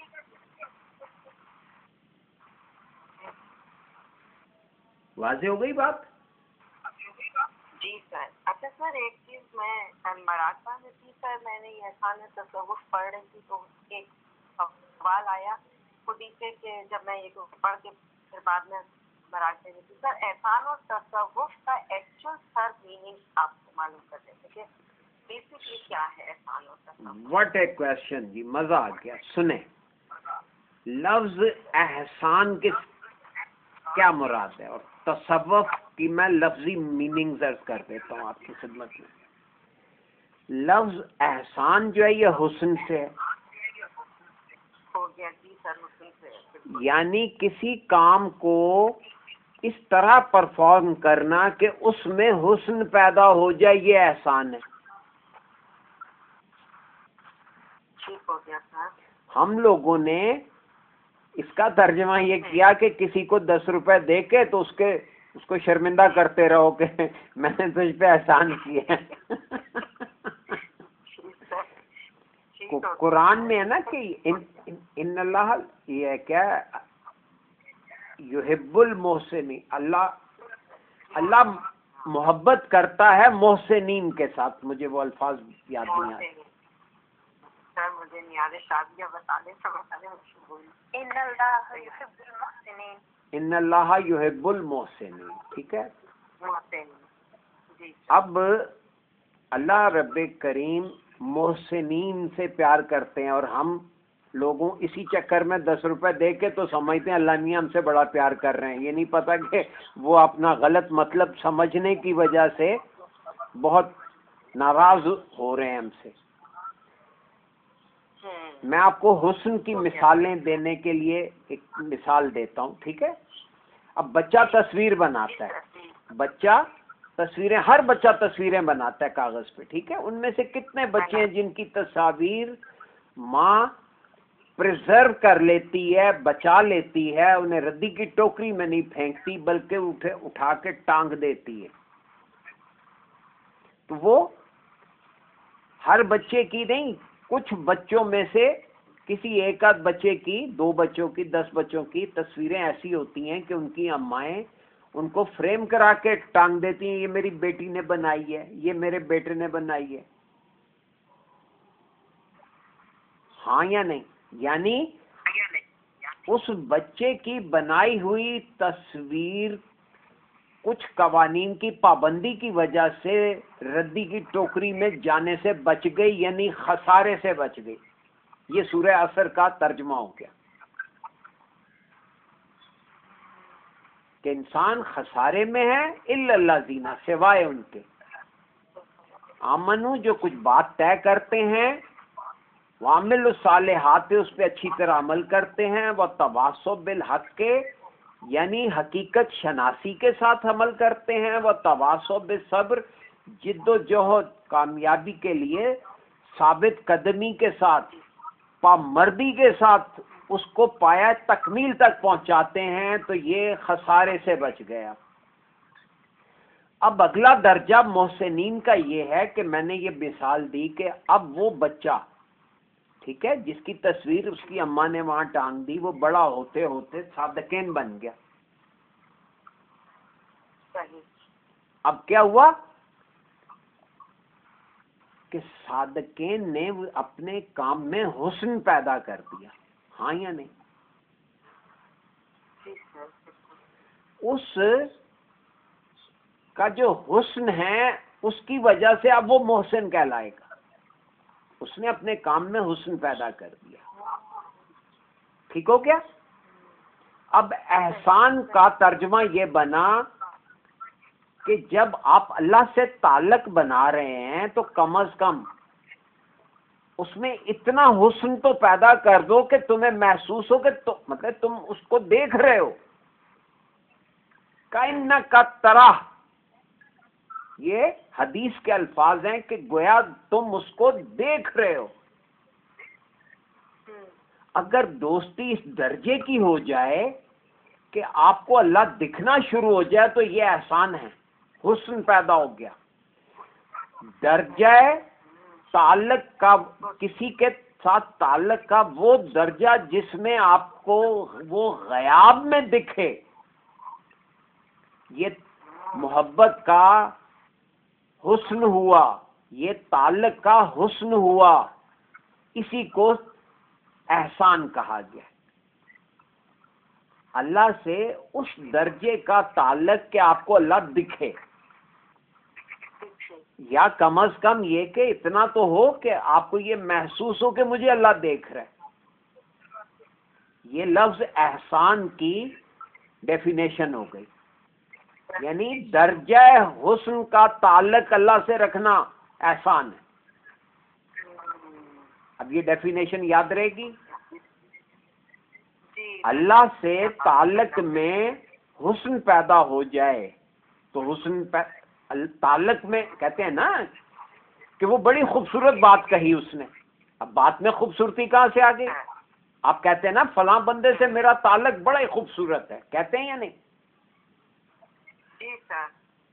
वाज़ेह हो गई बात? जी सर। अच्छा सर एक चीज मैं मराठा में थी सर, मैंने ये एहसान तसव्वुफ पढ़ रही थी तो एक सवाल आया खुद ही से कि जब मैं ये पढ़ के फिर बाद में मराठे में थी सर, एहसान और तसव्वुफ का एक्चुअल सर मीनिंग आपको मालूम कर देते कि बेसिकली क्या है एहसान और तसव्वुफ। व्हाट ए क्वेश्चन जी, मजा आ गया। सुने, लफ्ज एहसान के क्या मुराद है और तसव्वुफ की मैं लफ्जी मीनिंग दर्ज कर देता हूँ आपकी खिदमत में। लफ्ज एहसान जो है ये हुस्न से है। हो गया जी सर, हुस्न से। यानी किसी काम को इस तरह परफॉर्म करना कि उसमें हुस्न पैदा हो जाए, ये एहसान है। ठीक हो गया सर। हम लोगों ने इसका तर्जमा ये किया कि किसी को 10 रुपए दे के तो उसको शर्मिंदा करते रहो कि मैंने तुझ पे एहसान किया। कुरान में है ना कि इन अल्लाह, ये क्या युहिब्बुल मोहसिनीन, अल्लाह मोहब्बत करता है मोहसिनीन के साथ। मुझे वो अल्फाज याद नहीं आ रहे सर, मुझे नहीं याद है, शादियाँ बता दे तो बता दे। इन्नल्लाह युहिब्बुल मोहसिनीन, ठीक है। जी अब अल्लाह रब्बे करीम मोहसिनीन से प्यार करते हैं, और हम लोगों इसी चक्कर में 10 रुपए दे के तो समझते हैं अल्लाह मियां हमसे बड़ा प्यार कर रहे हैं। ये नहीं पता कि वो अपना गलत मतलब समझने की वजह से बहुत नाराज हो रहे हैं हमसे। मैं आपको हुस्न की मिसालें देने के लिए एक मिसाल देता हूँ, ठीक है। अब बच्चा तस्वीर बनाता है, हर बच्चा तस्वीरें बनाता है कागज पे, ठीक है। उनमें से कितने बच्चे हैं जिनकी तस्वीर माँ प्रिजर्व कर लेती है, बचा लेती है, उन्हें रद्दी की टोकरी में नहीं फेंकती बल्कि उठा के टांग देती है। तो वो हर बच्चे की नहीं, कुछ बच्चों में से किसी एक आध बच्चे की, 2 बच्चों की, 10 बच्चों की तस्वीरें ऐसी होती हैं कि उनकी अम्माएं उनको फ्रेम करा के टांग देती हैं, ये मेरी बेटी ने बनाई है, ये मेरे बेटे ने बनाई है। हाँ या नहीं? यानी उस बच्चे की बनाई हुई तस्वीर कुछ कवानीन की पाबंदी की वजह से रद्दी की टोकरी में जाने से बच गई, यानी खसारे से बच गई। ये सूरह असर का तर्जुमा हो गया कि इंसान खसारे में है इल्लल्लाज़ीना, सिवाय उनके आमनू जो कुछ बात तय करते हैं, वामिलु सालिहात उस पे अच्छी तरह अमल करते हैं, वह तवासो बिल हक के यानी हकीकत शनासी के साथ अमल करते हैं, वह तवासो बिल सब्र जिद्दोजहद कामयाबी के लिए साबित कदमी के साथ पामर्दी के साथ उसको पाया तकमील तक पहुंचाते हैं। तो ये खसारे से बच गया। अब अगला दर्जा मोहसिनीन का ये है कि मैंने ये मिसाल दी कि अब वो बच्चा, ठीक है, जिसकी तस्वीर उसकी अम्मा ने वहां टांग दी, वो बड़ा होते होते सादकीन बन गया। अब क्या हुआ कि सादकीन ने अपने काम में हुस्न पैदा कर दिया। हाँ या नहीं? उस का जो हुस्न है उसकी वजह से अब वो मोहसिन कहलाएगा। उसने अपने काम में हुस्न पैदा कर दिया। ठीक हो गया? अब एहसान का तर्जुमा ये बना कि जब आप अल्लाह से ताल्लुक बना रहे हैं तो कम अज कम उसमें इतना हुस्न तो पैदा कर दो कि तुम्हें महसूस हो कि तो मतलब तुम उसको देख रहे हो। काइन्ना का तरह, ये हदीस के अल्फाज हैं कि गोया तुम उसको देख रहे हो। अगर दोस्ती इस दर्जे की हो जाए कि आपको अल्लाह दिखना शुरू हो जाए तो ये एहसान है, हुस्न पैदा हो गया। दर्जा ताल्लुक का, किसी के साथ ताल्लुक का वो दर्जा जिसमें आपको वो गयाब में दिखे, ये मोहब्बत का हुस्न हुआ, ये ताल्लुक का हुस्न हुआ। इसी को एहसान कहा गया। अल्लाह से उस दर्जे का ताल्लुक कि आपको अल्लाह दिखे, या कम अज कम ये कि इतना तो हो कि आपको ये महसूस हो कि मुझे अल्लाह देख रहा है। ये लफ्ज एहसान की डेफिनेशन हो गई, यानी दर्जा हुस्न का ताल्लुक अल्लाह से रखना एहसान है। अब ये डेफिनेशन याद रहेगी। अल्लाह से ताल्लुक में हुस्न पैदा हो जाए तो हुस्न ताल्लुक में कहते हैं ना कि वो बड़ी खूबसूरत बात कही उसने। अब बात में खूबसूरती कहाँ से आ गई? आप कहते हैं ना फलां बंदे से मेरा ताल्लुक बड़ा ही खूबसूरत है, कहते हैं या नहीं? जी सर।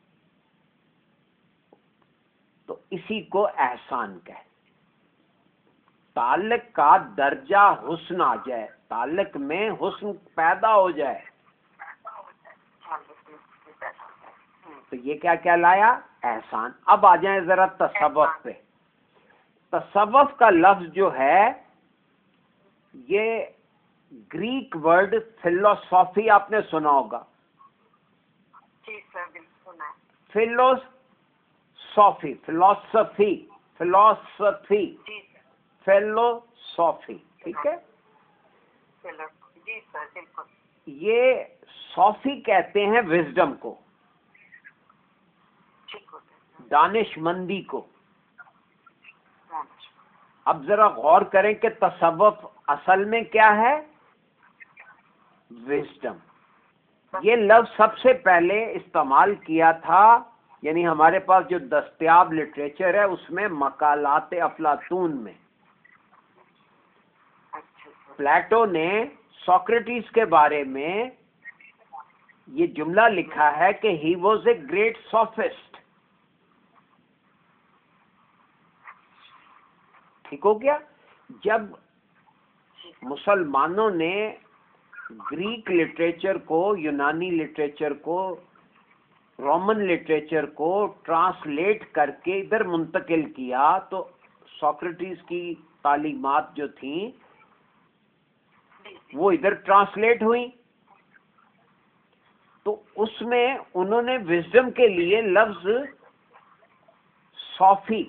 तो इसी को एहसान कहते। ताल्लुक का दर्जा हुस्न आ जाए, ताल्लुक में हुस्न पैदा हो जाए, तो ये क्या कहलाया? एहसान। अब आ जाए जरा तसव्वुफ पे। तसव्वुफ का लफ्ज जो है ये ग्रीक वर्ड फिलोसॉफी आपने सुना होगा। जी सर, बिल्कुल सुना है। फिलोसॉफी, फिलोसफी, फिलोसफी, जी सर। फिलोसॉफी, ठीक है। चलो जी सर, बिल्कुल। ये सॉफी कहते हैं विजडम को, ठीक होता है। दानिशमंदी को। हाँ। अब जरा गौर करें कि तसव्वुफ असल में क्या है? विजडम। ये लफ्ज सबसे पहले इस्तेमाल किया था, यानी हमारे पास जो दस्तयाब लिटरेचर है उसमें मकालात अफलातून में प्लेटो ने सोक्रेटिस के बारे में ये जुमला लिखा है कि he was a great sophist. ठीक हो गया। जब मुसलमानों ने ग्रीक लिटरेचर को, यूनानी लिटरेचर को, रोमन लिटरेचर को ट्रांसलेट करके इधर मुंतकिल किया, तो सोक्रेटिस की तालीमात जो थी वो इधर ट्रांसलेट हुई। तो उसमें उन्होंने विजडम के लिए लफ्ज सॉफी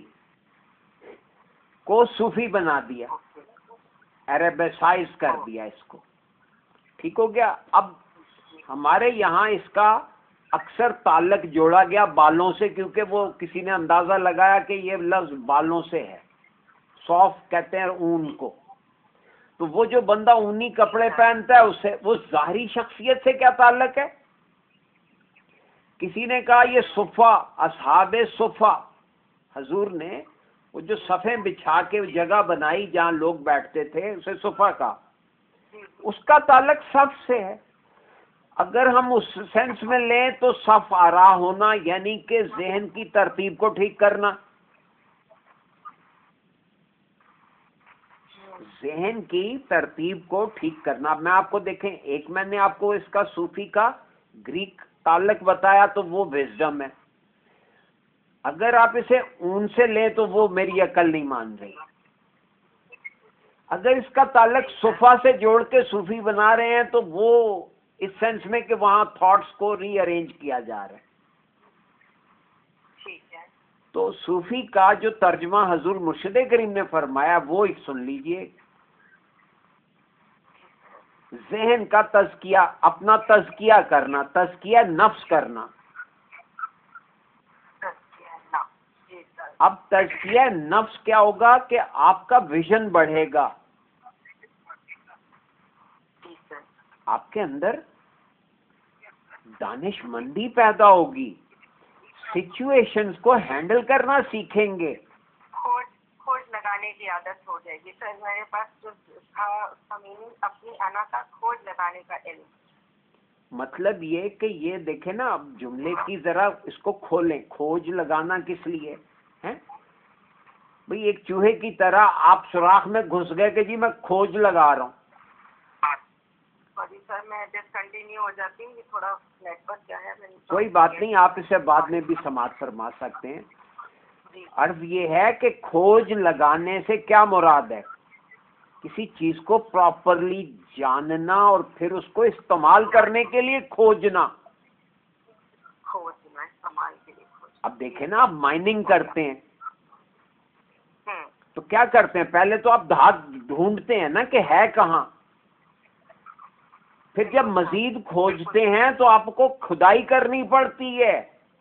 को सूफी बना दिया, अरेबिसाइज कर दिया इसको। ठीक हो गया। अब हमारे यहाँ इसका अक्सर ताल्लुक जोड़ा गया बालों से, क्योंकि वो किसी ने अंदाजा लगाया कि ये लफ्ज बालों से है। सौफ कहते हैं ऊन को। तो वो जो बंदा ऊनी कपड़े पहनता है उससे, वो जाहिरी शख्सियत से क्या ताल्लुक है? किसी ने कहा ये सुफा, असहाबे सुफा, हजूर ने वो जो सफ़े बिछा के जगह बनाई जहाँ लोग बैठते थे उसे सुफा कहा, उसका ताल्लुक सफ से है। अगर हम उस सेंस में लें तो सफ आरा होना यानी कि जहन की तरतीब को ठीक करना, जहन की तरतीब को ठीक करना। मैं आपको देखें, एक मैंने आपको इसका सूफी का ग्रीक ताल्लुक बताया तो वो विजडम है। अगर आप इसे ऊन से लें तो वो मेरी अकल नहीं मान रही। अगर इसका ताल्लुक सुफा से जोड़ के सूफी बना रहे हैं तो वो इस सेंस में कि वहां थॉट्स को रीअरेंज किया जा रहा है। ठीक है। तो सूफी का जो तर्जमा हजूर मुर्शिद करीम ने फरमाया वो एक सुन लीजिए। जहन का तज़किया, अपना तज़किया करना, तज़किया नफ्स करना। अब तज़किया नफ्स क्या होगा कि आपका विजन बढ़ेगा, आपके अंदर दानिशमंदी पैदा होगी, सिचुएशंस को हैंडल करना सीखेंगे। खोज लगाने की आदत हो जाएगी। सर मेरे पास जो था उसका मीनिंग अपनी अना का खोज लगाने का इल्म। मतलब ये कि ये देखें ना, अब जुमले की जरा इसको खोलें। खोज लगाना किस लिए है भाई? एक चूहे की तरह आप सुराख में घुस गए कि जी मैं खोज लगा रहा हूँ। सर मैं डिसकंटिन्यू हो जाती हूँ, थोड़ा नेटवर्क क्या है। कोई बात नहीं, आप इसे बाद में भी समाप्त फरमा सकते हैं। अर्थ ये है कि खोज लगाने से क्या मुराद है? किसी चीज को प्रॉपरली जानना और फिर उसको इस्तेमाल करने के लिए खोजना। इस्तेमाल के लिए खोज। अब देखें ना, आप माइनिंग करते हैं तो क्या करते हैं? पहले तो आप धातु ढूंढते हैं ना कि है कहाँ। फिर जब मजीद खोजते हैं तो आपको खुदाई करनी पड़ती है,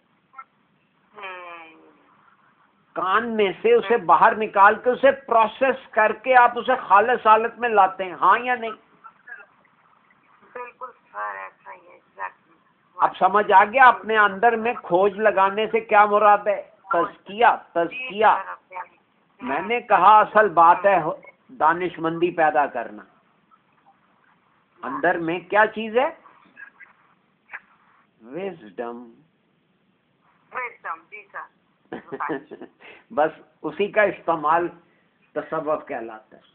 कान में से उसे बाहर निकाल के उसे प्रोसेस करके आप उसे खालिस हालत में लाते हैं। हाँ या नहीं? बिल्कुल सर, ऐसा ही है। अब समझ आ गया अपने अंदर में खोज लगाने से क्या मुराद है? तज़किया। तज़किया मैंने कहा असल बात है दानिशमंदी पैदा करना। अंदर में क्या चीज है? विजडम। विजडम, जी सर। बस उसी का इस्तेमाल तसव्वुफ कहलाता है।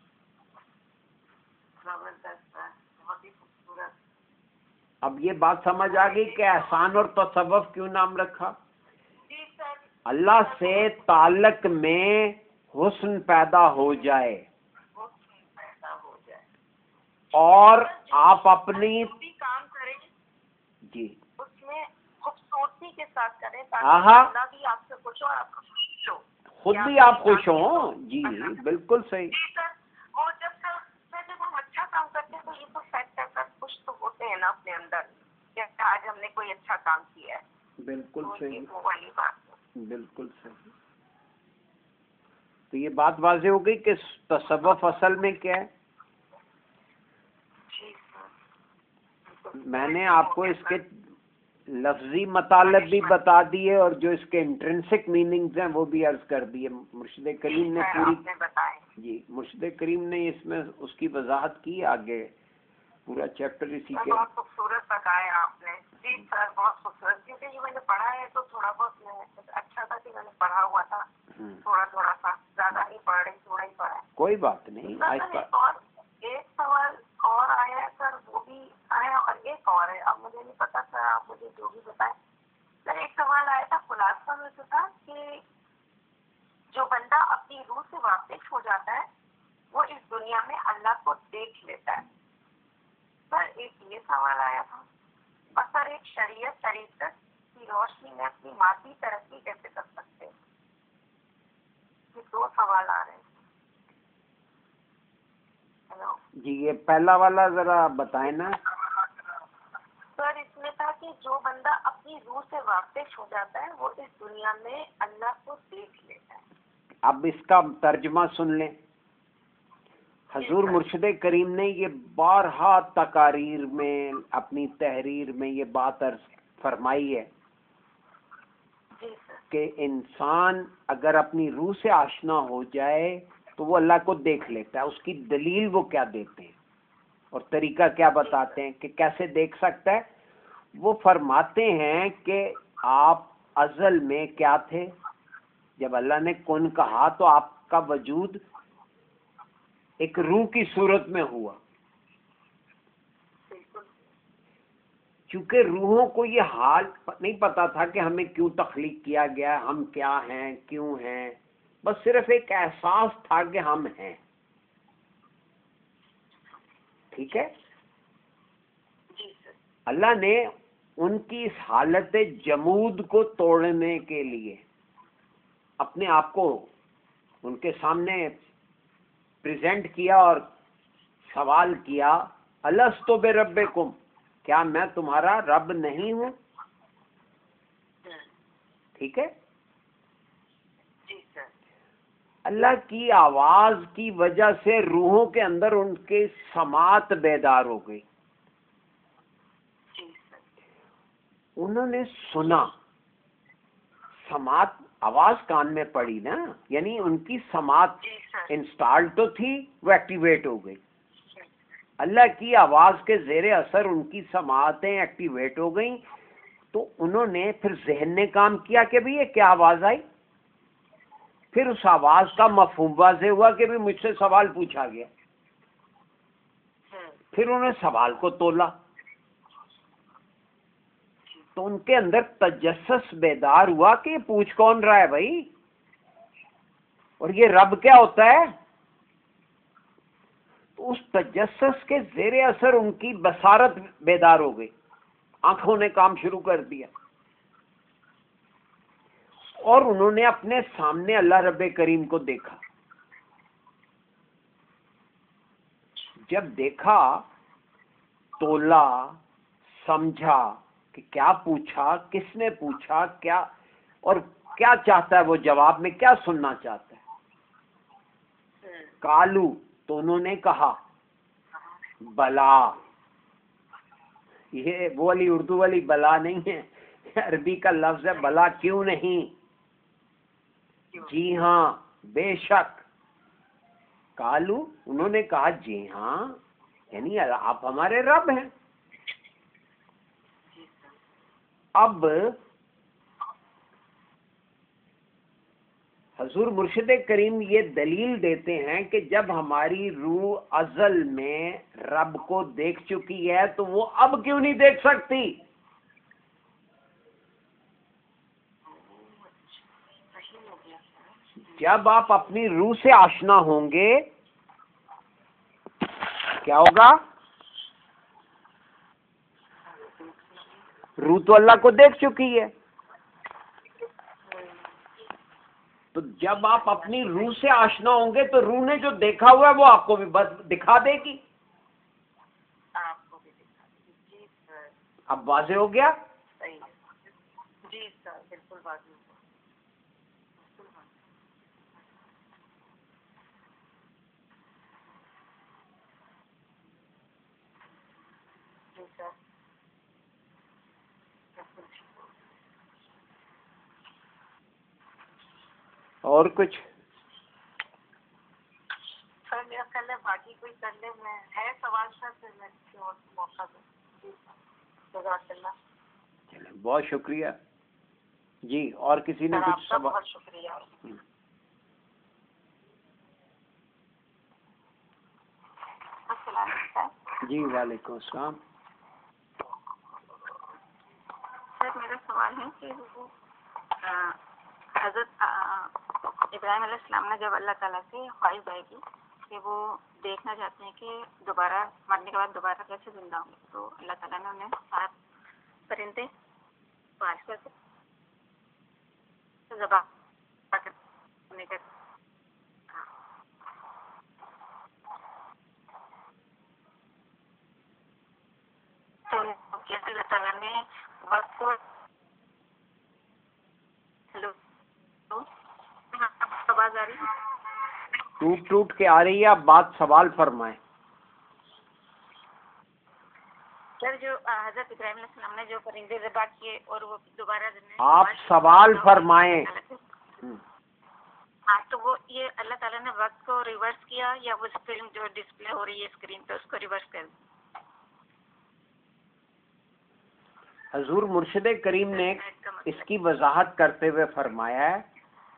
जबरदस्त सर, बहुत ही खूबसूरत। अब ये बात समझ आ गई कि एहसान और तसव्वुफ क्यों नाम रखा? जी सर। अल्लाह से ताल्लुक में हुस्न पैदा हो जाए पैदा हो जाए और आप अपनी जो भी काम करें जी उसमें खूबसूरती के साथ करें, ताकि आहा। अल्लाह भी आपसे खुश हो और आप खुश हो। खुद भी आप खुश हो। जी बिल्कुल सही। जी सर, और जब हम अच्छा काम करते हैं तो ये तो सेट कर खुश तो होते हैं ना अपने अंदर कि आज हमने कोई अच्छा काम किया है। बिल्कुल तो सही। ये वो वाली बात है। बिल्कुल सही। तो ये बात वाज़ेह हो गई कि तसव्वुफ असल में क्या है। जी सर। मैंने आपको इसके लफ्जी मतलब भी बता दिए और जो इसके इंट्रिंसिक मीनिंग्स हैं वो भी अर्ज कर दिए। मुर्शिद करीम ने पूरी बताए। जी मुर्शिद करीम ने इसमें उसकी वजाहत की। आगे पूरा चैप्टर इसी के। बहुत खूबसूरत बताया आपने। जी सर, बहुत खूबसूरत, क्योंकि ये मैंने पढ़ा है तो थोड़ा बहुत अच्छा था कि मैंने पढ़ा हुआ था। थोड़ा थोड़ा सा, ज्यादा नहीं पढ़ रही, थोड़ा ही पढ़ा है। कोई बात नहीं। और एक सवाल और आया है सर, वो भी आया, और एक और है, अब मुझे नहीं पता सर, आप मुझे जो भी बताएं सर। एक सवाल आया था खुलासा में से था कि जो बंदा अपनी रूह से वाकिफ हो जाता है वो इस दुनिया में अल्लाह को देख लेता है। सर एक ये सवाल आया था, और सर एक शरीयत तरीक़त की रोशनी में अपनी मादी तरक्की कैसे कर सकते हैं? ये दो सवाल आ रहे हैं। हेलो जी, ये पहला वाला जरा बताए ना। सर इसमें था कि जो बंदा अपनी रूह से वाकिफ हो जाता है वो इस दुनिया में अल्लाह को देख लेता है। अब इसका तर्जमा सुन लें। हजूर मुर्शिद करीम ने ये बारहा तकारीर में अपनी तहरीर में ये बात अर्ज फरमाई है कि इंसान अगर अपनी रूह से आशना हो जाए तो वो अल्लाह को देख लेता है। उसकी दलील वो क्या देते हैं और तरीका क्या बताते हैं कि कैसे देख सकता है। वो फरमाते हैं कि आप अज़ल में क्या थे, जब अल्लाह ने कुन कहा तो आपका वजूद एक रूह की सूरत में हुआ। क्योंकि रूहों को ये हाल नहीं पता था कि हमें क्यों तख्लीक किया गया, हम क्या हैं, क्यों हैं, बस सिर्फ एक एहसास था कि हम हैं। ठीक है। अल्लाह ने उनकी इस हालत जमूद को तोड़ने के लिए अपने आप को उनके सामने प्रेजेंट किया और सवाल किया, अलस्तु बिरब्बिकुम, क्या मैं तुम्हारा रब नहीं हूं? ठीक है। अल्लाह की आवाज की वजह से रूहों के अंदर उनके समात बेदार हो गई। उन्होंने सुना, समात आवाज कान में पड़ी ना, यानी उनकी समात इंस्टॉल तो थी, वो एक्टिवेट हो गई। अल्लाह की आवाज के जेरे असर उनकी समातें एक्टिवेट हो गई। तो उन्होंने फिर जहन ने काम किया कि भाई ये क्या आवाज आई। फिर उस आवाज का मफहूम वाज़ेह हुआ कि भी मुझसे सवाल पूछा गया। फिर उन्होंने सवाल को तोला तो उनके अंदर तजस्सुस बेदार हुआ कि ये पूछ कौन रहा है भाई, और ये रब क्या होता है। तो उस तजस्सुस के जेरे असर उनकी बसारत बेदार हो गई, आंखों ने काम शुरू कर दिया और उन्होंने अपने सामने अल्लाह रब्बे करीम को देखा। जब देखा, तोला, समझा कि क्या पूछा, किसने पूछा, क्या और क्या चाहता है, वो जवाब में क्या सुनना चाहता है। कालू, तो उन्होंने कहा बला। ये वो वाली उर्दू वाली बला नहीं है, अरबी का लफ्ज है बला। क्यों नहीं, जी हाँ, बेशक। कालू, उन्होंने कहा जी हाँ, यानी आप हमारे रब हैं। अब हजूर मुर्शिद करीम ये दलील देते हैं कि जब हमारी रूह अज़ल में रब को देख चुकी है तो वो अब क्यों नहीं देख सकती। जब आप अपनी रूह से आशना होंगे क्या होगा? रूह तो अल्लाह को देख चुकी है, तो जब आप अपनी रूह से आशना होंगे तो रूह ने जो देखा हुआ है वो आपको भी बस दिखा देगी। आपको भी दिखा देगी। जी सर। अब वाज़ेह हो गया? सही है। जी सर, बिल्कुल वाज़ेह हो गया। बिल्कुल वाज़ेह। जी सर, बिल्कुल ठीक हो। और कुछ? सर मेरा कल है, बाकी कोई कर ले। मैं है सवाल सर, फिर मैं किसी और को मौका दूँ। जी सर, जज़ाकल्लाह। चलो बहुत शुक्रिया जी। और किसी ने सर कुछ आपका सवाल? बहुत शुक्रिया। अस्सलाम वालेकुम। जी वालेकुम अस्सलाम। सर मेरा सवाल है कि वो हज़रत इब्राहिम अलैहिस्सलाम ने जब अल्लाह ताला से ख्वाहिश आएगी कि वो देखना चाहते हैं कि दोबारा मरने के बाद दोबारा कैसे जिंदा होंगे, तो अल्लाह ताला ने उन्हें 7 परिंदे पास करके ज़बा करने का कहा। तो कैसे अल्लाह ताला ने वक्त को हेलो आवाज आ रही है? टूट टूट के आ रही है, आप बात सवाल फरमाएं। सर जो हजरत इब्राहिम अलैहिस्सलाम ने जो परिंदे ज़बा किए और वो दोबारा आप सवाल फरमाएं। हाँ, तो वो ये अल्लाह ताला ने वक्त को रिवर्स किया या वो फिल्म जो डिस्प्ले हो रही है स्क्रीन पे उसको रिवर्स कर दिया? हजूर मुर्शिद करीम ने इसकी वजाहत करते हुए फरमाया है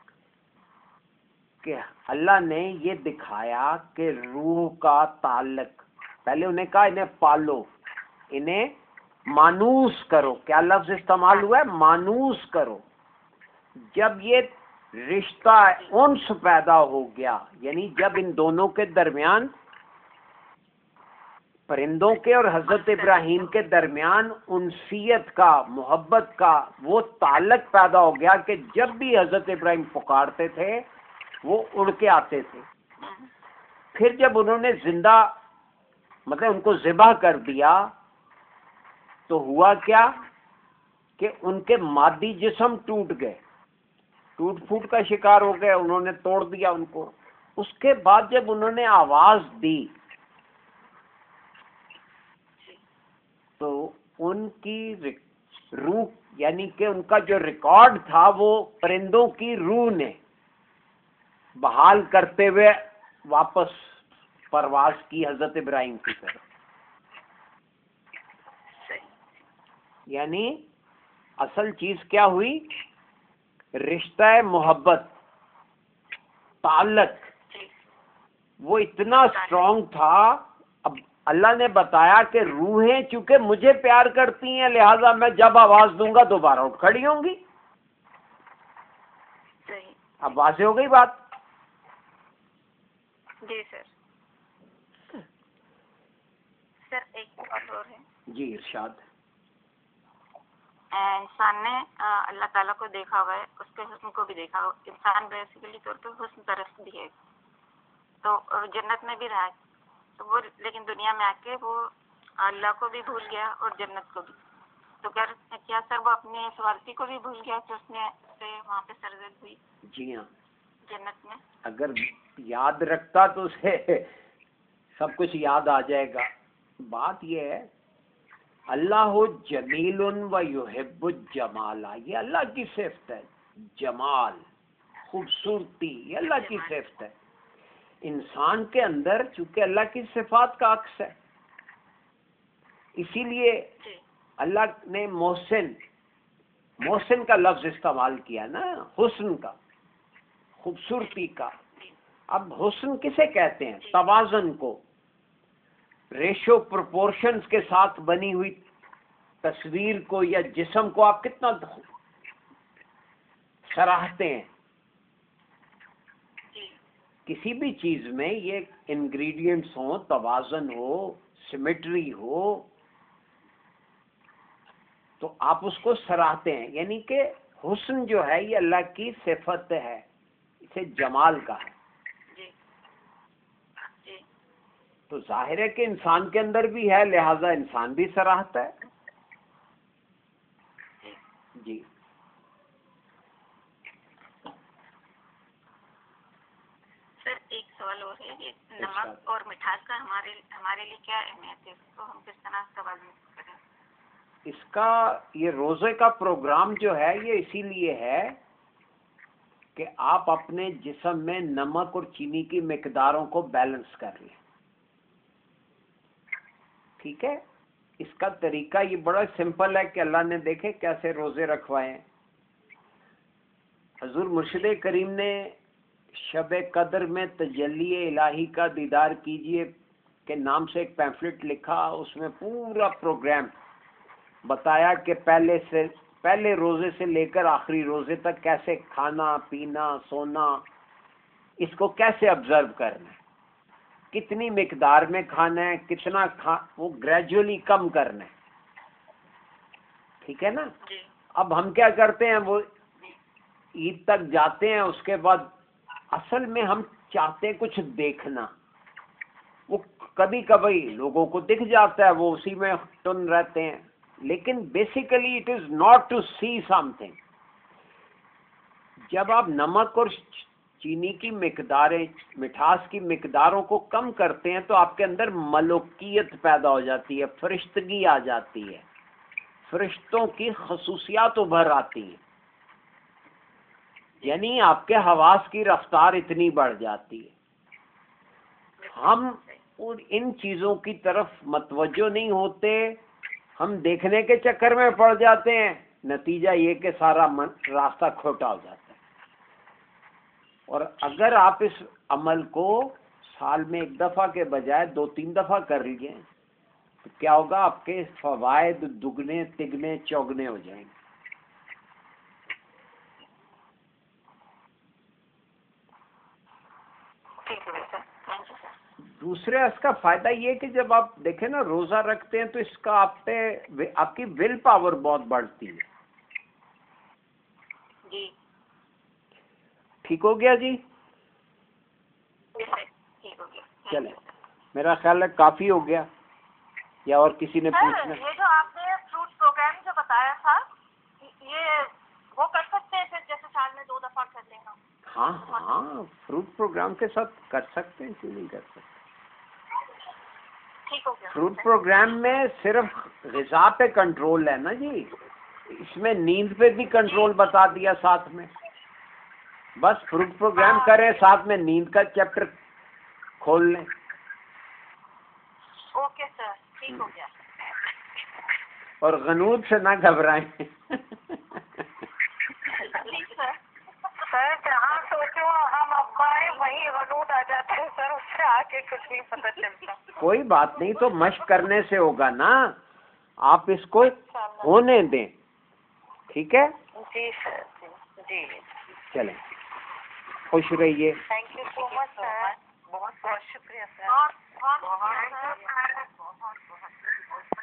कि अल्लाह ने ये दिखाया कि रूह का ताल्लुक, पहले उन्हें कहा इन्हें पालो, इन्हें मानूस करो। क्या लफ्ज इस्तेमाल हुआ है? मानूस करो। जब ये रिश्ता उन्स पैदा हो गया, यानी जब इन दोनों के दरमियान, परिंदों के और हजरत इब्राहिम के दरमियान उनसियत का, मोहब्बत का वो ताल्लुक पैदा हो गया कि जब भी हजरत इब्राहिम पुकारते थे वो उड़ के आते थे। फिर जब उन्होंने जिंदा मतलब उनको ज़िबा कर दिया तो हुआ क्या कि उनके मादी जिस्म टूट गए, टूट फूट का शिकार हो गए, उन्होंने तोड़ दिया उनको। उसके बाद जब उन्होंने आवाज दी तो उनकी रूह, यानी कि उनका जो रिकॉर्ड था वो परिंदों की रूह ने बहाल करते हुए वापस परवाज की हजरत इब्राहिम की तरफ। यानी असल चीज क्या हुई? रिश्ता मोहब्बत, ताल्लुक, वो इतना स्ट्रांग था। अब अल्लाह ने बताया कि रूहें चूंकि मुझे प्यार करती हैं लिहाजा मैं जब आवाज दूंगा दोबारा उठ खड़ी होंगी। अब वाज़ेह हो गई बात? जी सर। सर एक बात और है जी इरशाद। इंसान ने अल्लाह ताला को देखा हुआ है, उसके हुस्न को भी देखा हुआ। इंसान बेसिकली तौर पे हुस्न परस्त भी है, तो जन्नत में भी रहा है, तो वो लेकिन दुनिया में आके वो अल्लाह को भी भूल गया और जन्नत को भी। तो क्या सर वो अपने स्वार्थी को भी भूल गया कि उसने से वहाँ पे सरजद हुई? जी हाँ, जन्नत में अगर याद रखता तो उसे सब कुछ याद आ जाएगा। बात यह है अल्लाह जमीलुन व युहिब्बुज जमाला, ये अल्लाह की सिफत है। जमाल, खूबसूरती, ये अल्लाह की सिफत है। इंसान के अंदर चूंकि अल्लाह की सिफात का अक्स है, इसीलिए अल्लाह ने मोहसिन का लफ्ज इस्तेमाल किया ना, हुस्न का, खूबसूरती का। अब हुस्न किसे कहते हैं? तवाज़ुन को, रेशो प्रोपोर्शंस के साथ बनी हुई तस्वीर को या जिस्म को आप कितना सराहते हैं। किसी भी चीज में ये इंग्रेडिएंट्स हो, तवाज़ुन हो, सिमेट्री हो, तो आप उसको सराहते हैं। यानी कि हुस्न जो है ये अल्लाह की सिफत है, इसे जमाल का है। तो जाहिर है कि इंसान के अंदर भी है, लिहाजा इंसान भी सराहता है। जी सर, एक सवाल और है, ये नमक और मिठास का हमारे लिए क्या अहमियत है, तो हम किस तरह सवाल करें? इसका ये रोजे का प्रोग्राम जो है ये इसीलिए है कि आप अपने जिस्म में नमक और चीनी की मिकदारों को बैलेंस कर लें। ठीक है, इसका तरीका ये बड़ा सिंपल है कि अल्लाह ने देखे कैसे रोजे रखवाए। हजूर मुर्शिद करीम ने शब कदर में तजल्ली इलाही का दीदार कीजिए के नाम से एक पैम्फलेट लिखा। उसमें पूरा प्रोग्राम बताया कि पहले रोजे से लेकर आखिरी रोजे तक कैसे खाना पीना सोना, इसको कैसे ऑब्जर्व करना है, कितनी मिकदार में खाना है, कितना वो ग्रेजुअली कम करना है। ठीक है ना। अब हम क्या करते हैं, वो ईद तक जाते हैं, उसके बाद असल में हम चाहते हैं कुछ देखना। वो कभी कभी लोगों को दिख जाता है, वो उसी में टुन रहते हैं, लेकिन basically it is not to see something. जब आप नमक और चीनी की मिकदारें, मिठास की मिकदारों को कम करते हैं तो आपके अंदर मलूकियत पैदा हो जाती है, फरिश्तगी आ जाती है, फरिश्तों की खसूसियात उभर आती हैं। यानी आपके हवास की रफ्तार इतनी बढ़ जाती है। हम इन चीजों की तरफ मतवज्जो नहीं होते, हम देखने के चक्कर में पड़ जाते हैं। नतीजा ये कि सारा रास्ता खोटा हो जाता है। और अगर आप इस अमल को साल में एक दफा के बजाय 2-3 दफा कर लीजिए तो क्या होगा, आपके फवायद दुगने तिगने चौगने हो जाएंगे। दूसरे इसका फायदा ये कि जब आप देखें ना रोजा रखते हैं तो इसका आप पे आपकी विल पावर बहुत बढ़ती है। जी ठीक हो गया जी? ठीक हो गया। चले, मेरा ख्याल है काफी हो गया, या और किसी ने पूछना? ये जो आपने फ्रूट प्रोग्राम जो बताया था, ये वो कर सकते हैं फिर, जैसे साल में 2 दफा करते हैं हम? हाँ, फ्रूट प्रोग्राम के साथ कर सकते हैं, क्यों नहीं कर सकते। ठीक हो गया। फ्रूट प्रोग्राम में सिर्फ ग़िज़ा पे कंट्रोल है ना जी, इसमें नींद पे भी कंट्रोल बता दिया साथ में। बस फ्रूट प्रोग्राम करें, साथ में नींद का चैप्टर खोल लें। ओके सर, ठीक हो गया। और गनूद से ना घबराएं। सर जहाँ सोचो हम अब्बा है वहीं गनूद आ जाते हैं सर, उससे आके कुछ नहीं पता चलता। कोई बात नहीं, तो मश्क करने से होगा ना, आप इसको होने दें। ठीक है जी सर, जी चलें, खुश रहिए। Thank you so much sir, बहुत बहुत शुक्रिया सर। बहुत